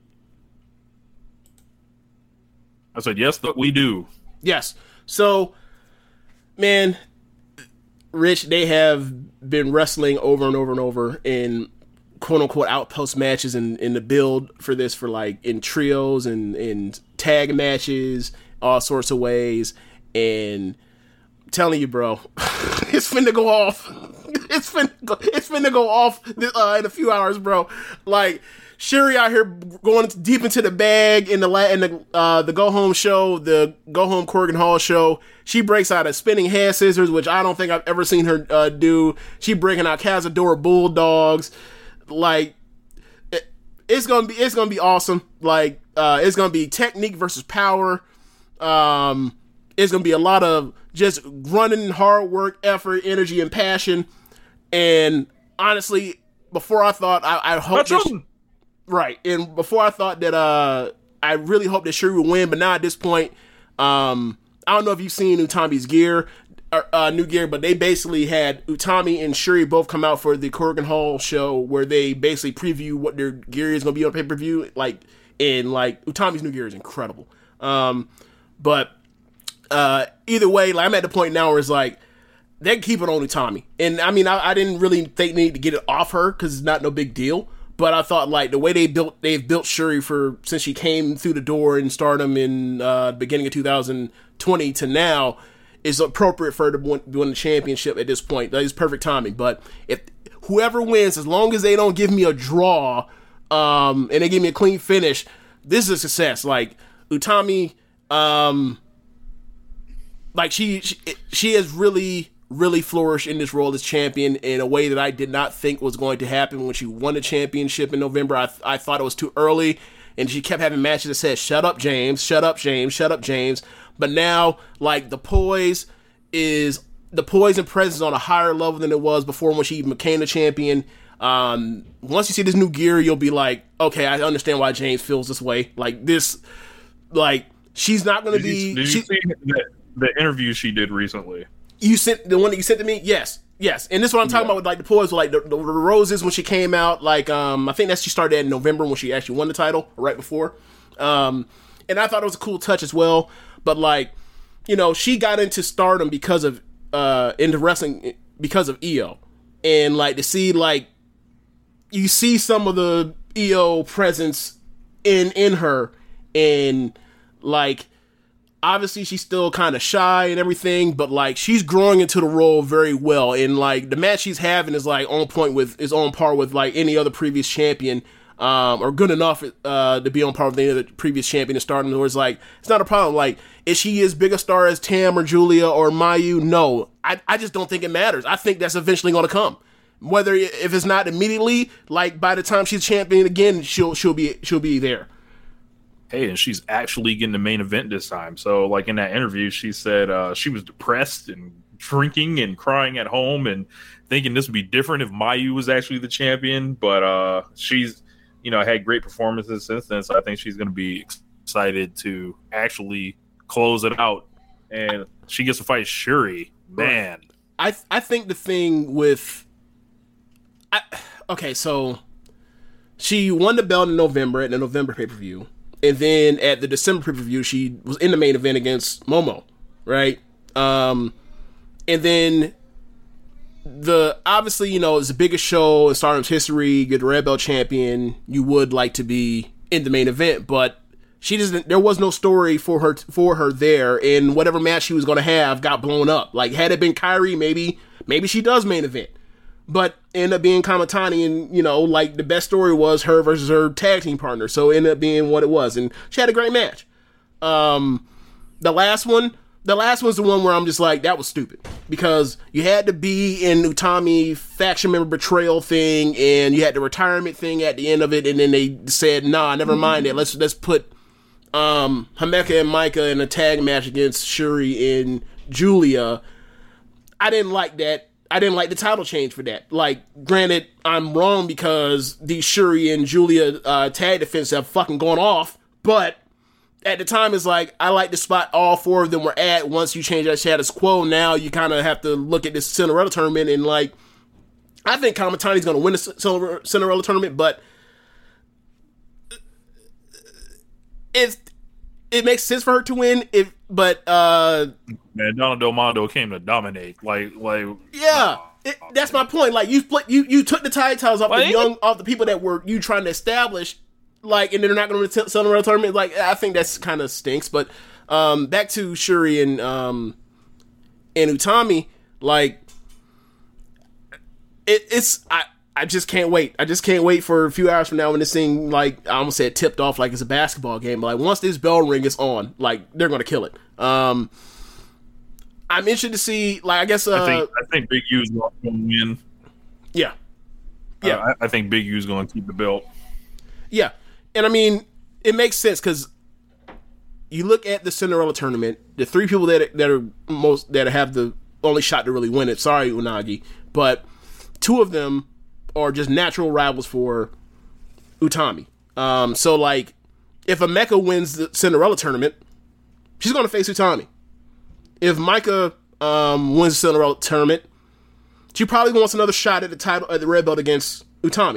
I said, yes, but we do. Yes. So, man, Rich, they have been wrestling over and over and over in quote-unquote outpost matches and in the build for this, for like in trios and in tag matches, all sorts of ways. And I'm telling you, bro, it's finna go off. It's finna go off in a few hours, bro. Like, Shuri out here going deep into the bag in the go home show, the go home Corgan Hall show. She breaks out a spinning hand scissors, which I don't think I've ever seen her do. She breaking out Cazadora Bulldogs. Like, it's gonna be awesome. Like, it's gonna be technique versus power. It's gonna be a lot of just running, hard work, effort, energy, and passion. And honestly, before I thought I hope right, and before I thought that I really hope that Shuri would win, but now at this point, I don't know if you've seen Utami's gear, new gear, but they basically had Utami and Shuri both come out for the Corgan Hall show, where they basically preview what their gear is going to be on pay-per-view. Like, and like Utami's new gear is incredible. But either way, like, I'm at the point now where it's like, they can keep it on Utami. And I mean, I didn't really think they need to get it off her, because it's not no big deal. But I thought, like, the way they've built Shuri since she came through the door in Stardom in the beginning of 2020 to now is appropriate for her to win the championship at this point. That is perfect timing. But if whoever wins, as long as they don't give me a draw, and they give me a clean finish, this is a success. Like, Utami, like she has really flourished in this role as champion in a way that I did not think was going to happen when she won the championship in November. I thought it was too early, and she kept having matches that said, shut up, James, shut up, James, shut up, James. But now, like, the poise and presence on a higher level than it was before when she even became the champion. Once you see this new gear, you'll be like, okay, I understand why James feels this way. Like, this, like, she's not going to be... Did you see the interview she did recently? You sent the one that you sent to me? Yes. And this is what I'm talking about with, like, the poise, like the roses when she came out. Like, I think that she started in November when she actually won the title, or right before. And I thought it was a cool touch as well. But, like, you know, she got into Stardom because of into wrestling because of EO, and like to see, like, you see some of the EO presence in her, and like, obviously she's still kind of shy and everything, but like, she's growing into the role very well, and like, the match she's having is like on par with like any other previous champion, or good enough to be on par with any other previous champion in Stardom. Where it's like, it's not a problem. Like, is she as big a star as Tam or Julia or Mayu? No, I just don't think it matters. I think that's eventually going to come. Whether, if it's not immediately, like by the time she's champion again, she'll be there. Hey, and she's actually getting the main event this time. So, like, in that interview, she said she was depressed and drinking and crying at home and thinking this would be different if Mayu was actually the champion. But she's, had great performances since then. So I think she's going to be excited to actually close it out. And she gets to fight Shuri. Man. I think the thing with... okay, so she won the belt in November at the November pay-per-view. And then at the December pay-per-view, she was in the main event against Momo, right? And then obviously, it's the biggest show in Stardom's history. Get the red belt champion. You would like to be in the main event, but there was no story for her there, and whatever match she was going to have got blown up. Like, had it been Kairi, maybe she does main event. But ended up being Kamatani, and, like, the best story was her versus her tag team partner. So it ended up being what it was. And she had a great match. The last one, The last one's the one where I'm just like, that was stupid. Because you had to be in Utami faction member betrayal thing, and you had the retirement thing at the end of it, and then they said, nah, never mind it. Let's put Himeka and Micah in a tag match against Shuri and Julia. I didn't like that. I didn't like the title change for that. Like, granted, I'm wrong because these Shuri and Julia tag defense have fucking gone off, but at the time, it's like, I like the spot all four of them were at. Once you change that status quo, now you kind of have to look at this Cinderella tournament, and like, I think Kamatani's going to win the Cinderella tournament, but if it makes sense for her to win, man, Donna Del Mondo came to dominate. Like, yeah, that's my point. Like, you took the titles off off the people that were you trying to establish. Like, and they're not going to Cinderella tournament. Like, I think that's kind of stinks. But back to Shuri and Utami. Like, I just can't wait. I just can't wait for a few hours from now when this thing, like, I almost said tipped off like it's a basketball game. But like, once this bell ring is on, like, they're going to kill it. I'm interested to see. Like, I guess I think Big U's going to win. Yeah. I think Big U's going to keep the belt. Yeah. And I mean, it makes sense because you look at the Cinderella tournament, the three people that have the only shot to really win it. Sorry, Unagi, but two of them are just natural rivals for Utami. So like, if Himeka wins the Cinderella tournament, she's going to face Utami. If Micah wins the Cinderella tournament, she probably wants another shot at the title at the red belt against Utami.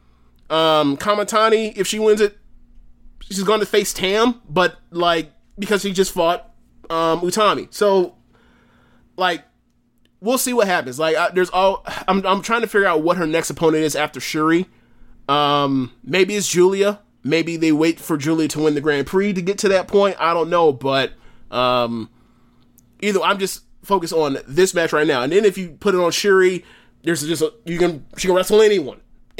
Kamatani, if she wins it, she's going to face Tam, but like, because she just fought Utami. So like, we'll see what happens. Like, I'm trying to figure out what her next opponent is after Shuri. Maybe it's Julia. Maybe they wait for Julia to win the Grand Prix to get to that point. I don't know, but either I'm just focused on this match right now. And then if you put it on Shuri, she can wrestle anyone.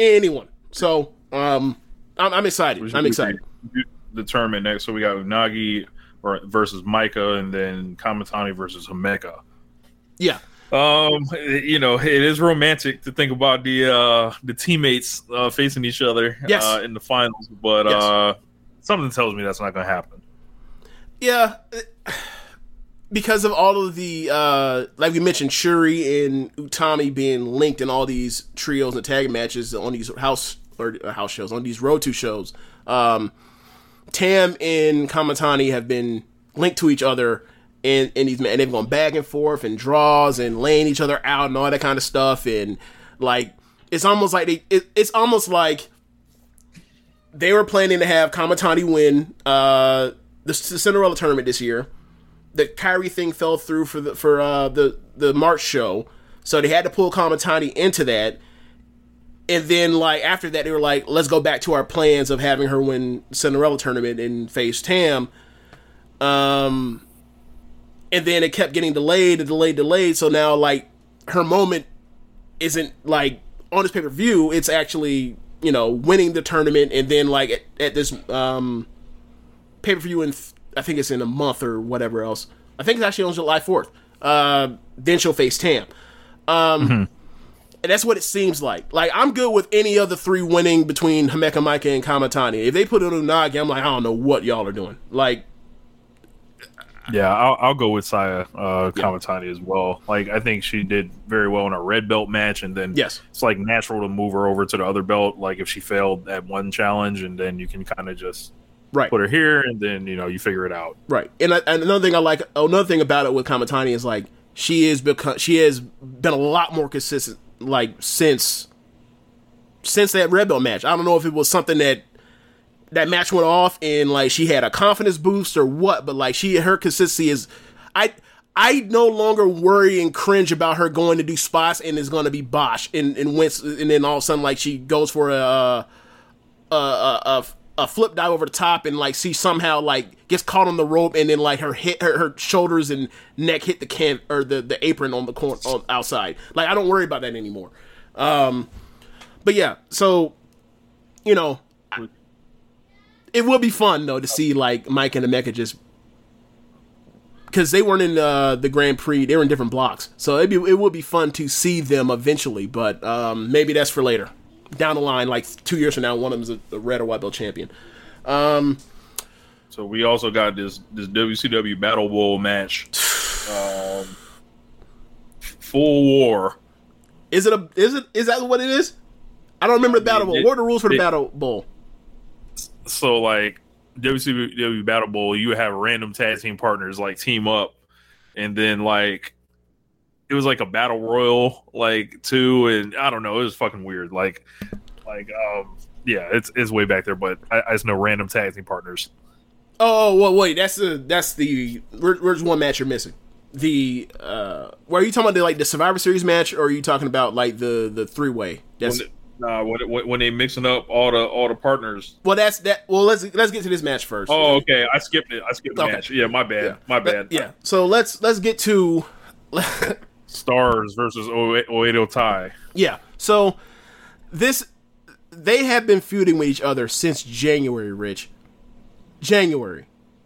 So, I'm excited. I'm excited. The tournament next, so we got Unagi versus Micah, and then Kamatani versus Himeka. Yeah. It is romantic to think about the teammates facing each other in the finals, but something tells me that's not going to happen. Yeah, because of all of the like we mentioned, Shuri and Utami being linked in all these trios and tag matches on these house shows, on these Road to shows. Tam and Kamatani have been linked to each other in these, and they've gone back and forth and draws and laying each other out and all that kind of stuff. And like, it's almost like they were planning to have Kamatani win the Cinderella tournament this year. The Kyrie thing fell through for the March show, so they had to pull Kamatani into that. And then, like, after that, they were like, let's go back to our plans of having her win Cinderella tournament and face Tam. And then it kept getting delayed. So now, like, her moment isn't, like, on this pay-per-view. It's actually, winning the tournament. And then, like, at this pay-per-view, I think it's in a month or whatever else. I think it's actually on July 4th. Then she'll face Tam. And that's what it seems like. Like, I'm good with any of the three winning between Himeka, Micah, and Kamatani. If they put it on Unagi, I'm like, I don't know what y'all are doing. Like, yeah, I'll go with Saya Kamatani as well. Like, I think she did very well in a red belt match, and then it's like natural to move her over to the other belt. Like, if she failed at one challenge, and then you can kind of just put her here, and then you figure it out. Right. And another thing about it with Kamatani is like she has been a lot more consistent. Like, since that red belt match, I don't know if it was something that match went off and like she had a confidence boost or what, but like her consistency is, I no longer worry and cringe about her going to do spots and is going to be botched and wins, and then all of a sudden like she goes for a flip dive over the top and like she somehow like gets caught on the rope and then like her shoulders and neck hit the apron on the corner on outside. Like, I don't worry about that anymore. But yeah, so it would be fun though to see like Mike and Himeka just because they weren't in the Grand Prix. They were in different blocks. So it would be fun to see them eventually, but maybe that's for later. Down the line, like 2 years from now, one of them is a red or white belt champion. So we also got this WCW Battle Bowl match. Full War. Is that what it is? I don't remember the Battle Bowl. What are the rules for the Battle Bowl? So like WCW Battle Bowl, you have random tag team partners like team up, and then like it was like a battle royal like too, and I don't know, it was fucking weird. Yeah, it's way back there, but I just know random tag team partners. Oh, well, wait, that's the where's one match you're missing? The are you talking about the Survivor Series match, or are you talking about like the 3-way? That's when they mixing up all the partners. Well, that's that. Well, let's get to this match first. Oh, okay. I skipped it. The match. Yeah, my bad. Yeah. My bad. Yeah. So let's get to Stars versus Oedo Tai. Yeah. So they have been feuding with each other since January, Rich. January.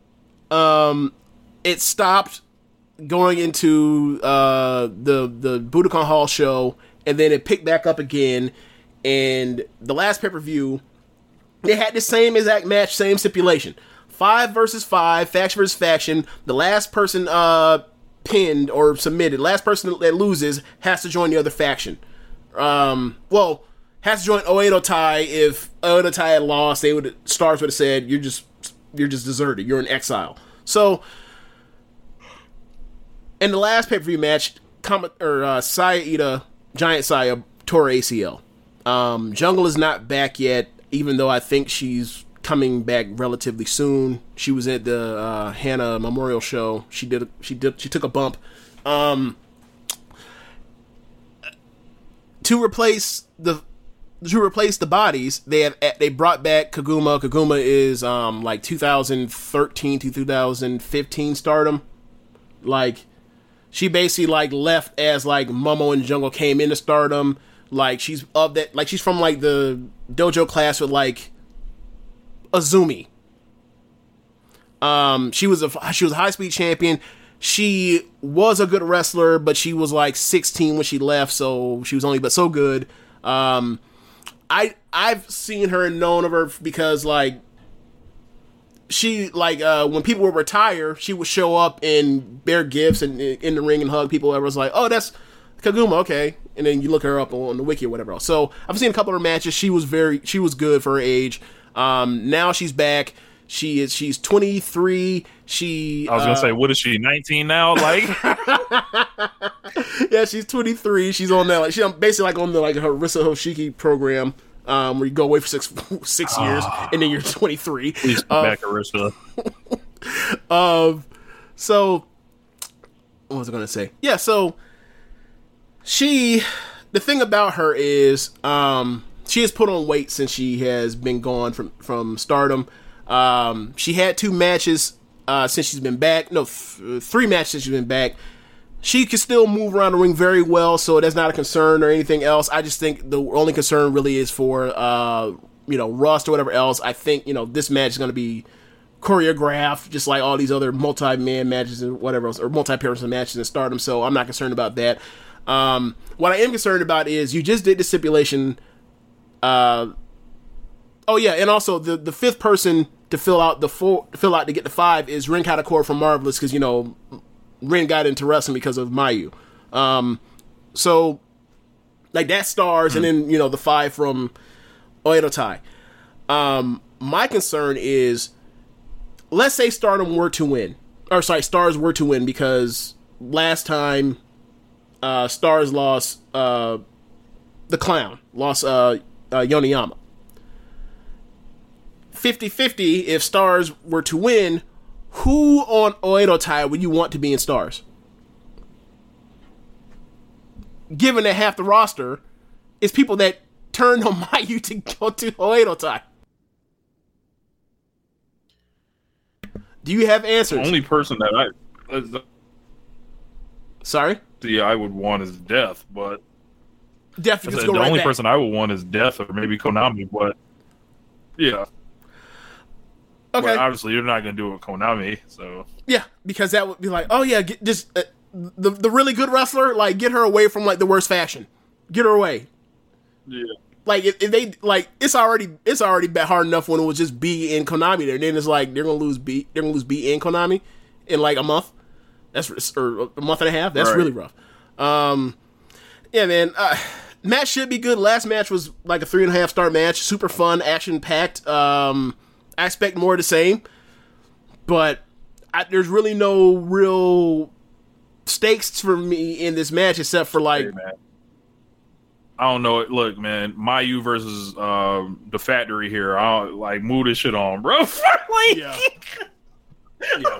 It stopped going into the Budokan Hall show, and then it picked back up again. And the last pay-per-view, they had the same exact match, same stipulation. 5 versus 5, faction versus faction. The last person pinned or submitted, last person that loses has to join the other faction. Has to join Oedo Tai. If Oedo Tai had lost, Stars would have said, you're just deserted. You're in exile. So, in the last pay-per-view match, Saya Ida, Giant Saya, tore ACL. Jungle is not back yet, even though I think she's coming back relatively soon. She was at the Hannah Memorial Show. She took a bump. To replace the bodies, they brought back Kaguma. Kaguma is like 2013 to 2015 Stardom. Like, she basically like left as like Momo and Jungle came into Stardom. Like, she's of that, like she's from like the dojo class with like Azumi. She was a high speed champion. She was a good wrestler, but she was like 16 when she left, so she was only but so good. I've seen her and known of her because like she like when people would retire, she would show up and bear gifts and in the ring and hug people. Everyone's like, oh, that's Kaguma, okay. And then you look her up on the wiki or whatever else. So I've seen a couple of her matches. She was good for her age. Now she's back. She's 23. I was gonna say, what is she, 19 now? Like, yeah, she's 23. She's on that. Like, she's basically like on the like Harissa Hoshiki program, where you go away for six years and then you're 23. Please come back, Harissa. So what was I gonna say? Yeah, so the thing about her is, she has put on weight since she has been gone from Stardom. She had 2 matches since she's been back. No, 3 matches since she's been back. She can still move around the ring very well, so that's not a concern or anything else. I just think the only concern really is for Rust or whatever else. I think this match is going to be choreographed just like all these other multi-man matches and whatever else, or multi-person matches in Stardom. So I'm not concerned about that. What I am concerned about is you just did the stipulation. Oh yeah, and also the 5th person to fill out to get the 5 is Rin Kadokura from Marvelous, because Rin got into wrestling because of Mayu. So like that Stars, and then the 5 from Oedo Tai. My concern is, let's say Stars were to win, because last time Stars lost the Clown, lost Yoneyama. 50-50, if Stars were to win, who on Oedo Tai would you want to be in Stars? Given that half the roster is people that turned on Mayu to go to Oedo Tai. Do you have answers? The only person that Sorry? I would want is Death, but Death, you just go right back. The only person I would want is Death, or maybe Konami, but yeah. Okay. But obviously, you're not going to do it with Konami. So Yeah, because that would be like, oh yeah, get just the really good wrestler, like get her away from like the worst faction, get her away. yeah, Like if they like, it's already hard enough when it was just B and Konami there. Then it's like they're gonna lose B and Konami in like a month. Or a month and a half. That's Right. really rough. Yeah, man. Match should be good. Last match was like a 3.5 star match. Super fun, action packed. I expect more of the same, but there's really no real stakes for me in this match except for like. Hey, man. I don't know. Look, man, Mayu versus the Factory here. I don't, like, move this shit on, bro. Like, Yeah. Yeah.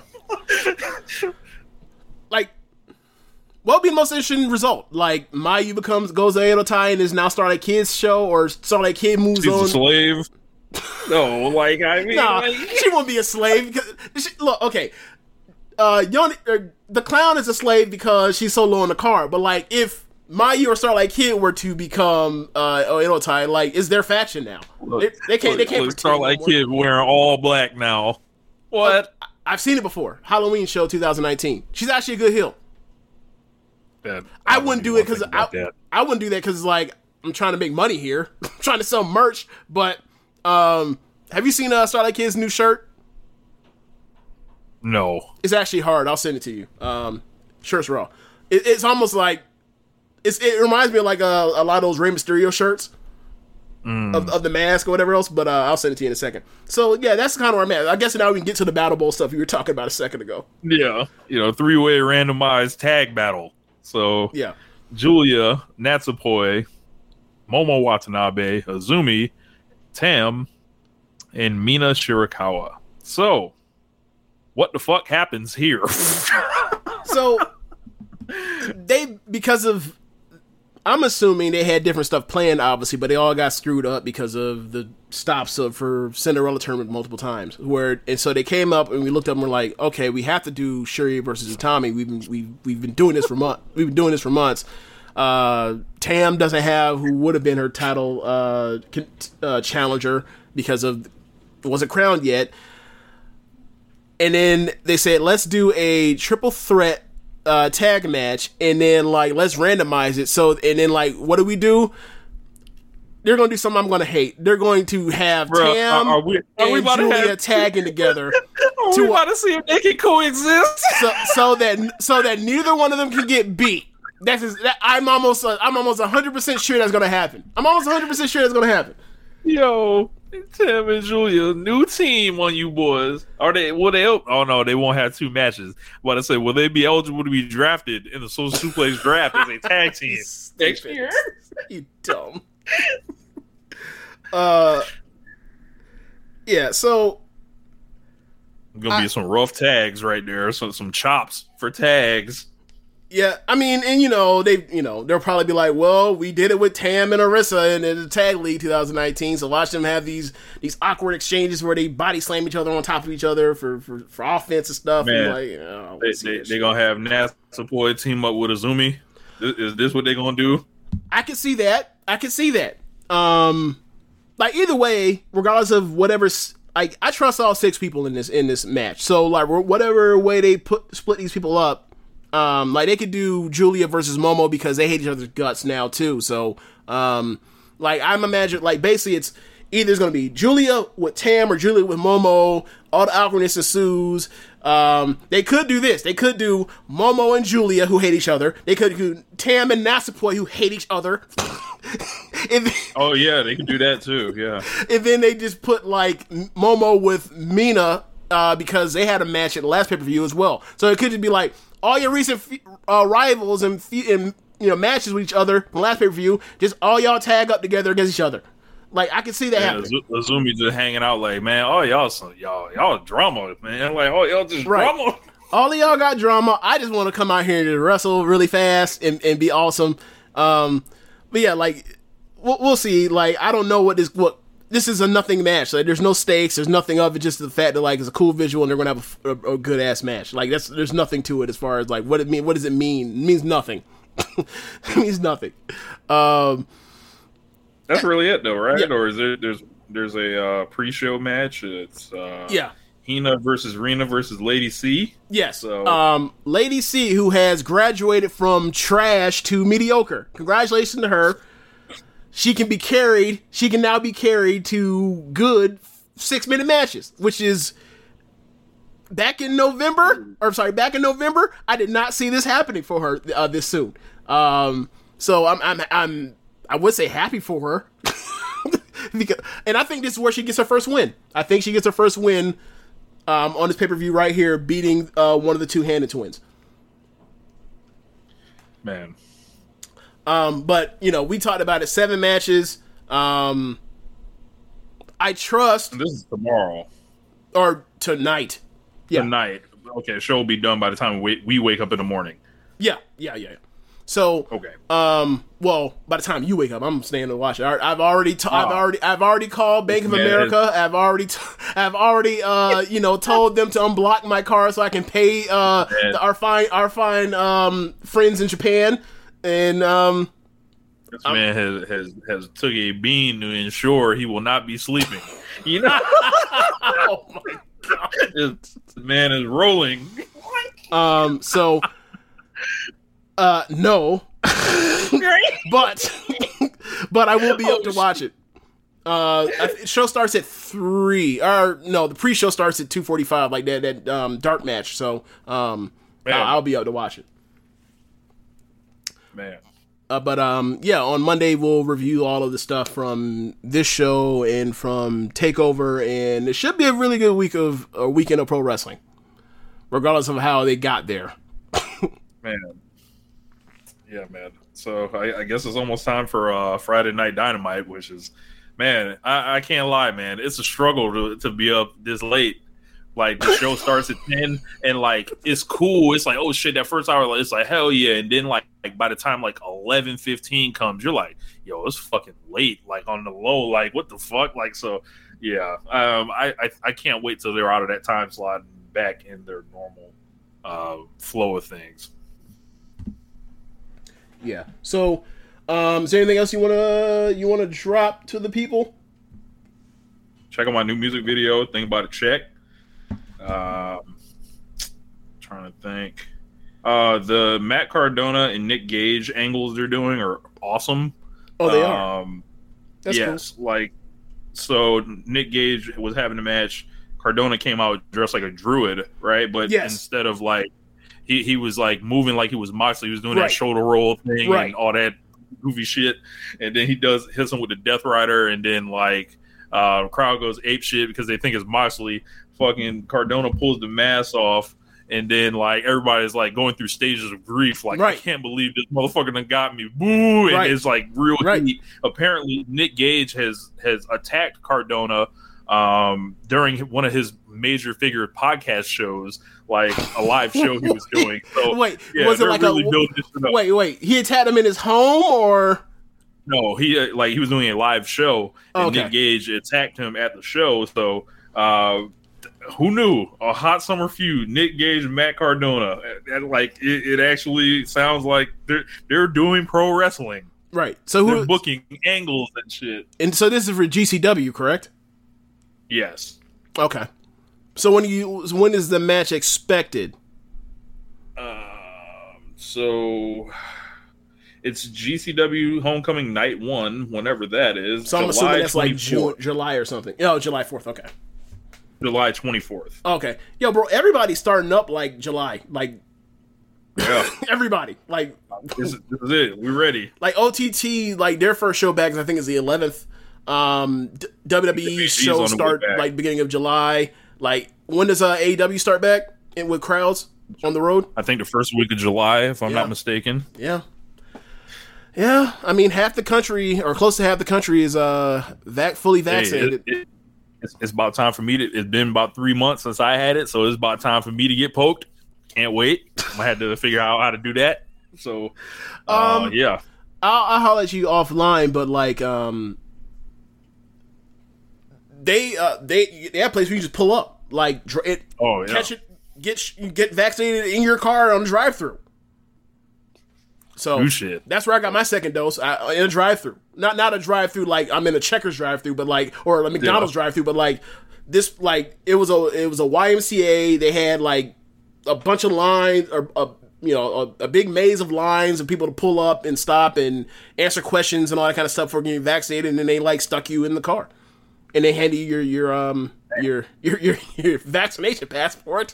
Like, what would be the most interesting result? Like, Mayu goes to Edotai and is now Starlight Kid's show, or Starlight Kid moves she's on. a slave. No, like, I mean, Nah, like, she won't be a slave. Look, okay. The clown is a slave because she's so low on the card, but like, if Mayu or Starlight Kid were to become Edotai, like, is their faction now? look, They can't pretend Starlight no more. Kid wearing all black now. What? I've seen it before. Halloween show 2019. She's actually a good heel. I wouldn't do it because I wouldn't do that because like I'm trying to make money here. I'm trying to sell merch. But have you seen Starlight Kid's new shirt? No. It's actually hard. I'll send it to you. Shirt's raw. It's almost like it reminds me of like a lot of those Rey Mysterio shirts of the mask or whatever else. But I'll send it to you in a second. So yeah, that's kind of where I'm at. I guess now we can get to the Battle Bowl stuff you were talking about a second ago. Yeah. 3-way randomized tag battle. So Yeah. Julia, Natsupoi, Momo Watanabe, Azumi, Tam, and Mina Shirakawa. So, what the fuck happens here? So I'm assuming they had different stuff planned, obviously, but they all got screwed up because of the stops for Cinderella tournament multiple times. And so they came up and we looked up and we're like, okay, we have to do Shuri versus Utami. We've been doing this for months. We've been doing this for months. Tam doesn't have who would have been her title challenger because it wasn't crowned yet. And then they said, let's do a triple threat tag match, and then like let's randomize it. So, and then like, what do? They're gonna do something I'm gonna hate. They're going to have Tam are we and about to Julia have- tagging together. Are we about to see if they can coexist? so that neither one of them can get beat. I'm almost 100% sure that's gonna happen. I'm almost 100% sure that's gonna happen. Yo, Tam and Julia, new team on you boys. Are they? Will they? Oh no, they won't have two matches. What I say? Will they be eligible to be drafted in the Social Suplex draft as a tag team next year? You dumb. Yeah. So Gonna be some rough tags right there. Some chops for tags. yeah, I mean, and they'll probably be like, well, we did it with Tam and Arisa in the Tag League 2019, so watch them have these awkward exchanges where they body slam each other on top of each other for offense and stuff. Man, and like, they gonna have Natsupoi team up with Azumi. Is this what they gonna do? I can see that. Like either way, regardless of whatever's. Like, I trust all 6 people in this match. So like whatever way they split these people up. Like they could do Julia versus Momo because they hate each other's guts now too. So, like I'm imagining, like basically it's either it's gonna be Julia with Tam or Julia with Momo. All the awkwardness ensues. They could do this. They could do Momo and Julia who hate each other. They could do Tam and Natsupoi who hate each other. Oh yeah, they can do that too. Yeah. And then they just put like Momo with Mina because they had a match at the last pay-per-view as well. So it could just be like all your recent rivals and matches with each other from last pay-per-view, just all y'all tag up together against each other. Like I can see that happening. Azumi just hanging out like, man, oh y'all drama, man. Like, oh y'all just drama. All of y'all got drama. I just want to come out here to wrestle really fast and be awesome. But yeah, like we'll see. Like I don't know what this is a nothing match. Like there's no stakes. There's nothing of it. Just the fact that like it's a cool visual and they're gonna have a good ass match. Like there's nothing to it as far as like what it mean. What does it mean? It means nothing. It means nothing. That's really it though, right? Yeah. Or is there's a pre-show match? It's Yeah. Hina versus Rena versus Lady C. Yes. So Lady C, who has graduated from trash to mediocre. Congratulations to her. She can be carried. She can now be carried to good 6-minute matches, which is back in November. I did not see this happening for her this soon. So I would say happy for her. And I think this is where she gets her first win. I think she gets her first win on this pay-per-view right here, beating one of the two-handed twins. Man. But, we talked about it, 7 matches. I trust... This is tomorrow. Or tonight. Yeah. Tonight. Okay, show will be done by the time we wake up in the morning. Yeah. So, okay. Well, by the time you wake up, I'm staying to watch it. I've already called Bank of America. I've already told them to unblock my card so I can pay our fine friends in Japan. And this man has took a bean to ensure he will not be sleeping. Oh my god, this man is rolling. So. No, but I will be up to watch it. Show starts at 3, or no, the pre-show starts at 2:45, like that dark match. So I'll be up to watch it. Man. But on Monday we'll review all of the stuff from this show and from Takeover, and it should be a really good weekend of pro wrestling, regardless of how they got there. Man. Yeah, man. So I guess it's almost time for Friday Night Dynamite, which is, man, I can't lie, man. It's a struggle to be up this late. Like, the show starts at 10, and, like, it's cool. It's like, oh, shit, that first hour, it's like, hell yeah. And then, like by the time, like, 11:15 comes, you're like, yo, it's fucking late, like, on the low. Like, what the fuck? Like, so, yeah. I can't wait till they're out of that time slot and back in their normal flow of things. Yeah. So, is there anything else you wanna drop to the people? Check out my new music video. Think about a check. Trying to think. The Matt Cardona and Nick Gage angles they're doing are awesome. Oh, they are. That's yes, cool. Like, so Nick Gage was having a match. Cardona came out dressed like a druid, right? But instead of like. He was like moving like he was Moxley. He was doing that shoulder roll thing and all that goofy shit. And then he hits him with the Death Rider, and then like crowd goes ape shit because they think it's Moxley. Fucking Cardona pulls the mask off, and then like everybody's like going through stages of grief. Like I can't believe this motherfucker done got me. Boo! And it's like real heat. Apparently Nick Gage has attacked Cardona during one of his major figure podcast shows, like a live show he was doing. So wait, was it like really wait, he attacked him in his home, or no? He was doing a live show, and Nick Gage attacked him at the show. So who knew? A hot summer feud, Nick Gage and Matt Cardona. And like it actually sounds like they're doing pro wrestling, right? So they're booking angles and shit. And so this is for GCW, correct? Yes. Okay. So when is the match expected? So it's GCW Homecoming Night 1, whenever that is. So I'm assuming that's 24th. Like July or something. Oh, July 4th. Okay. July 24th. Okay. Yo, bro, everybody's starting up like July. Like, yeah. Everybody. Like, this is it. We're ready. Like OTT, like their first show back, I think, is the 11th. WWE shows start like beginning of July. Like, when does AEW start back with crowds on the road? I think the first week of July, if I'm not mistaken. Yeah. Yeah, I mean, half the country, or close to half the country, is fully vaccinated. It's about time for me to. It's been about 3 months since I had it, so it's about time for me to get poked. Can't wait. I had to figure out how to do that. So, yeah, I'll holler at you offline, but like, they have places where you just pull up, like catch it, get vaccinated in your car on the drive-through. So that's where I got my second dose, in a drive-through. Not a drive-through like I'm in a Checkers drive-through, but like, or a McDonald's drive-through, but like this like it was a YMCA. They had like a bunch of lines or a big maze of lines of people to pull up and stop and answer questions and all that kind of stuff for getting vaccinated, and then they like stuck you in the car and they hand you your vaccination passport.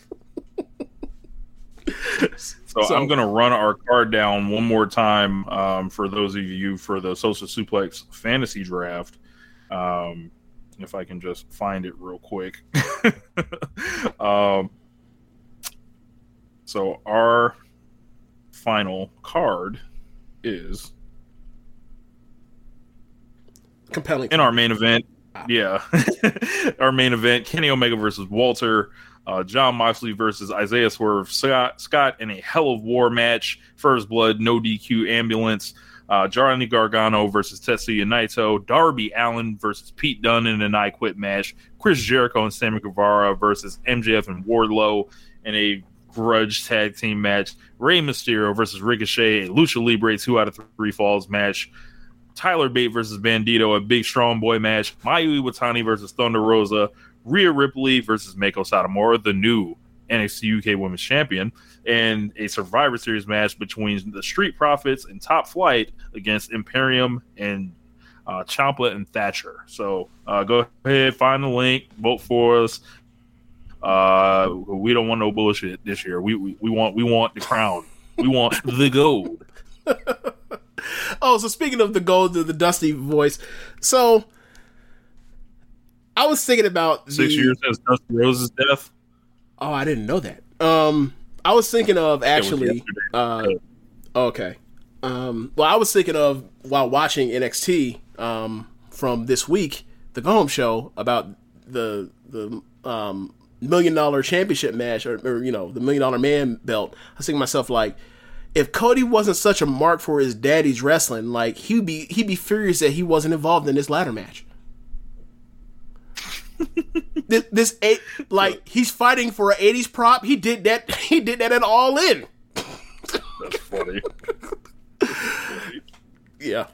So I'm gonna run our card down one more time for those of you for the Social Suplex Fantasy Draft. If I can just find it real quick. So our final card is compelling in our main event. Yeah, our main event: Kenny Omega versus Walter, John Moxley versus Isaiah Swerve Scott in a Hell of War match. First blood, no DQ, ambulance. Johnny Gargano versus Tetsuya Naito. Darby Allin versus Pete Dunne in an I Quit match. Chris Jericho and Sammy Guevara versus MJF and Wardlow in a grudge tag team match. Rey Mysterio versus Ricochet, a Lucha Libre 2 out of 3 falls match. Tyler Bate versus Bandito, a big strong boy match. Mayu Iwatani versus Thunder Rosa. Rhea Ripley versus Meiko Satomura, the new NXT UK Women's Champion, and a Survivor Series match between the Street Profits and Top Flight against Imperium and Ciampa and Thatcher. So go ahead, find the link, vote for us. We don't want no bullshit this year. We want the crown. We want the gold. Oh, so speaking of the gold, the Dusty voice. So I was thinking about 6 years since Dusty Rose's death. Oh, I didn't know that. I was thinking of actually. Okay. Well, I was thinking of while watching NXT from this week, the Go Home Show, about the $1 million championship match or the $1 million man belt. I was thinking to myself, like, if Cody wasn't such a mark for his daddy's wrestling, like he'd be furious that he wasn't involved in this ladder match. He's fighting for an 80s prop. He did that at All In. That's funny. Yeah.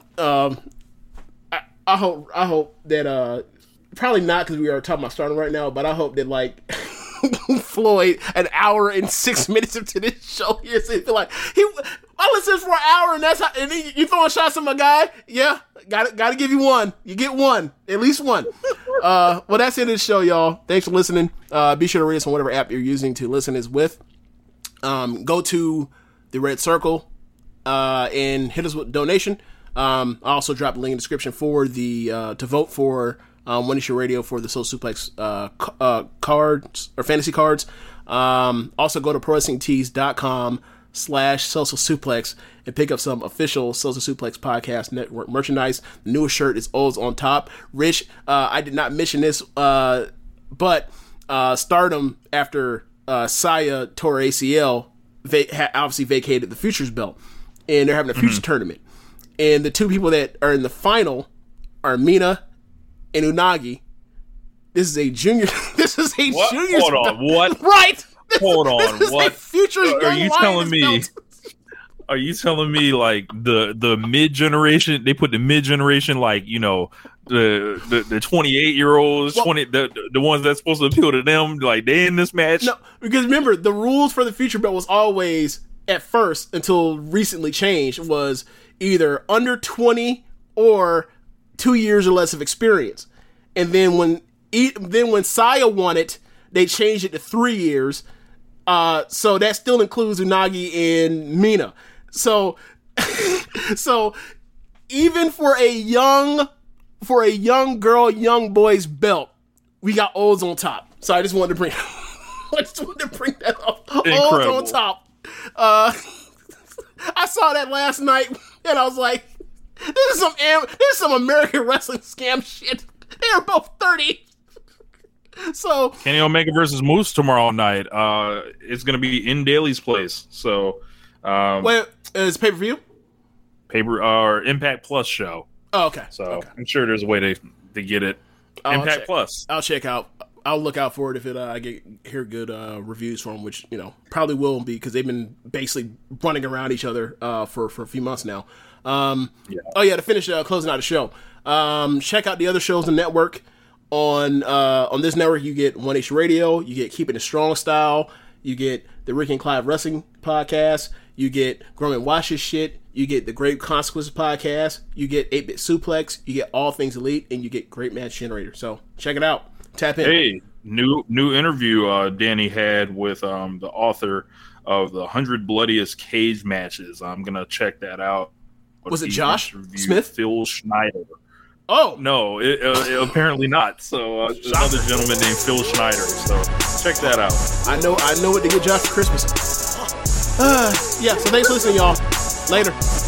I hope that probably not, because we are talking about starting right now, but I hope that like Floyd an hour and 6 minutes into this show here, so feel like I listened for an hour and that's how, and then you throwing shots at my guy. Yeah, gotta give you one. You get one, at least one. Well, that's it of the show, y'all. Thanks for listening. Be sure to rate us on whatever app you're using to listen is with. Go to the Red Circle and hit us with a donation. I also dropped a link in the description for the to vote for One Nation Radio for the Social Suplex cards or fantasy cards. Also go to ProWrestlingTees.com/Social Suplex and pick up some official Social Suplex Podcast Network merchandise. The newest shirt is O's on top. Rich, I did not mention this, but Stardom, after Saya tore ACL, obviously vacated the Futures belt, and they're having a Future tournament. And the two people that are in the final are Mina and Unagi. This is a junior. What? Junior. Hold on. What? Right. Hold on. What? Futures. Are you telling me? Belt. Are you telling me like the mid generation? They put the mid generation, like, the 28-year-olds, the ones that's supposed to appeal to them, like they in this match? No, because remember the rules for the Future belt was always, at first until recently changed, was either under 20 or 2 years or less of experience. And then when Saya won it, they changed it to 3 years. So that still includes Unagi and Mina. So even for a young girl, young boy's belt, we got O's on top. So I just wanted to bring that up. O's on top. I saw that last night and I was like, this is some American wrestling scam shit. They're both 30. So Kenny Omega versus Moose tomorrow night. It's going to be in Daly's place. So wait, is it pay-per-view? Or Impact Plus show. Oh, okay. So okay. I'm sure there's a way to get it. Impact Plus. I'll check out. I'll look out for it if I hear good reviews from, which probably will be, because they've been basically running around each other for a few months now. Yeah. Oh yeah, to finish closing out the show. Check out the other shows on the network. on this network, you get One Nation Radio, you get Keeping It Strong Style, you get the Rick and Clive Wrestling Podcast, you get Grown and Watch This Shit, you get the Great Consequences Podcast, you get 8-Bit Suplex, you get All Things Elite, and you get Great Match Generator. So check it out. Tap in. Hey, new interview Danny had with the author of the 100 Bloodiest Cage Matches. I'm gonna check that out. Was it Josh Smith? Phil Schneider. Oh no, apparently not. So another gentleman named Phil Schneider. So check that out. I know what to get Josh for Christmas. Yeah. So thanks for listening, y'all. Later.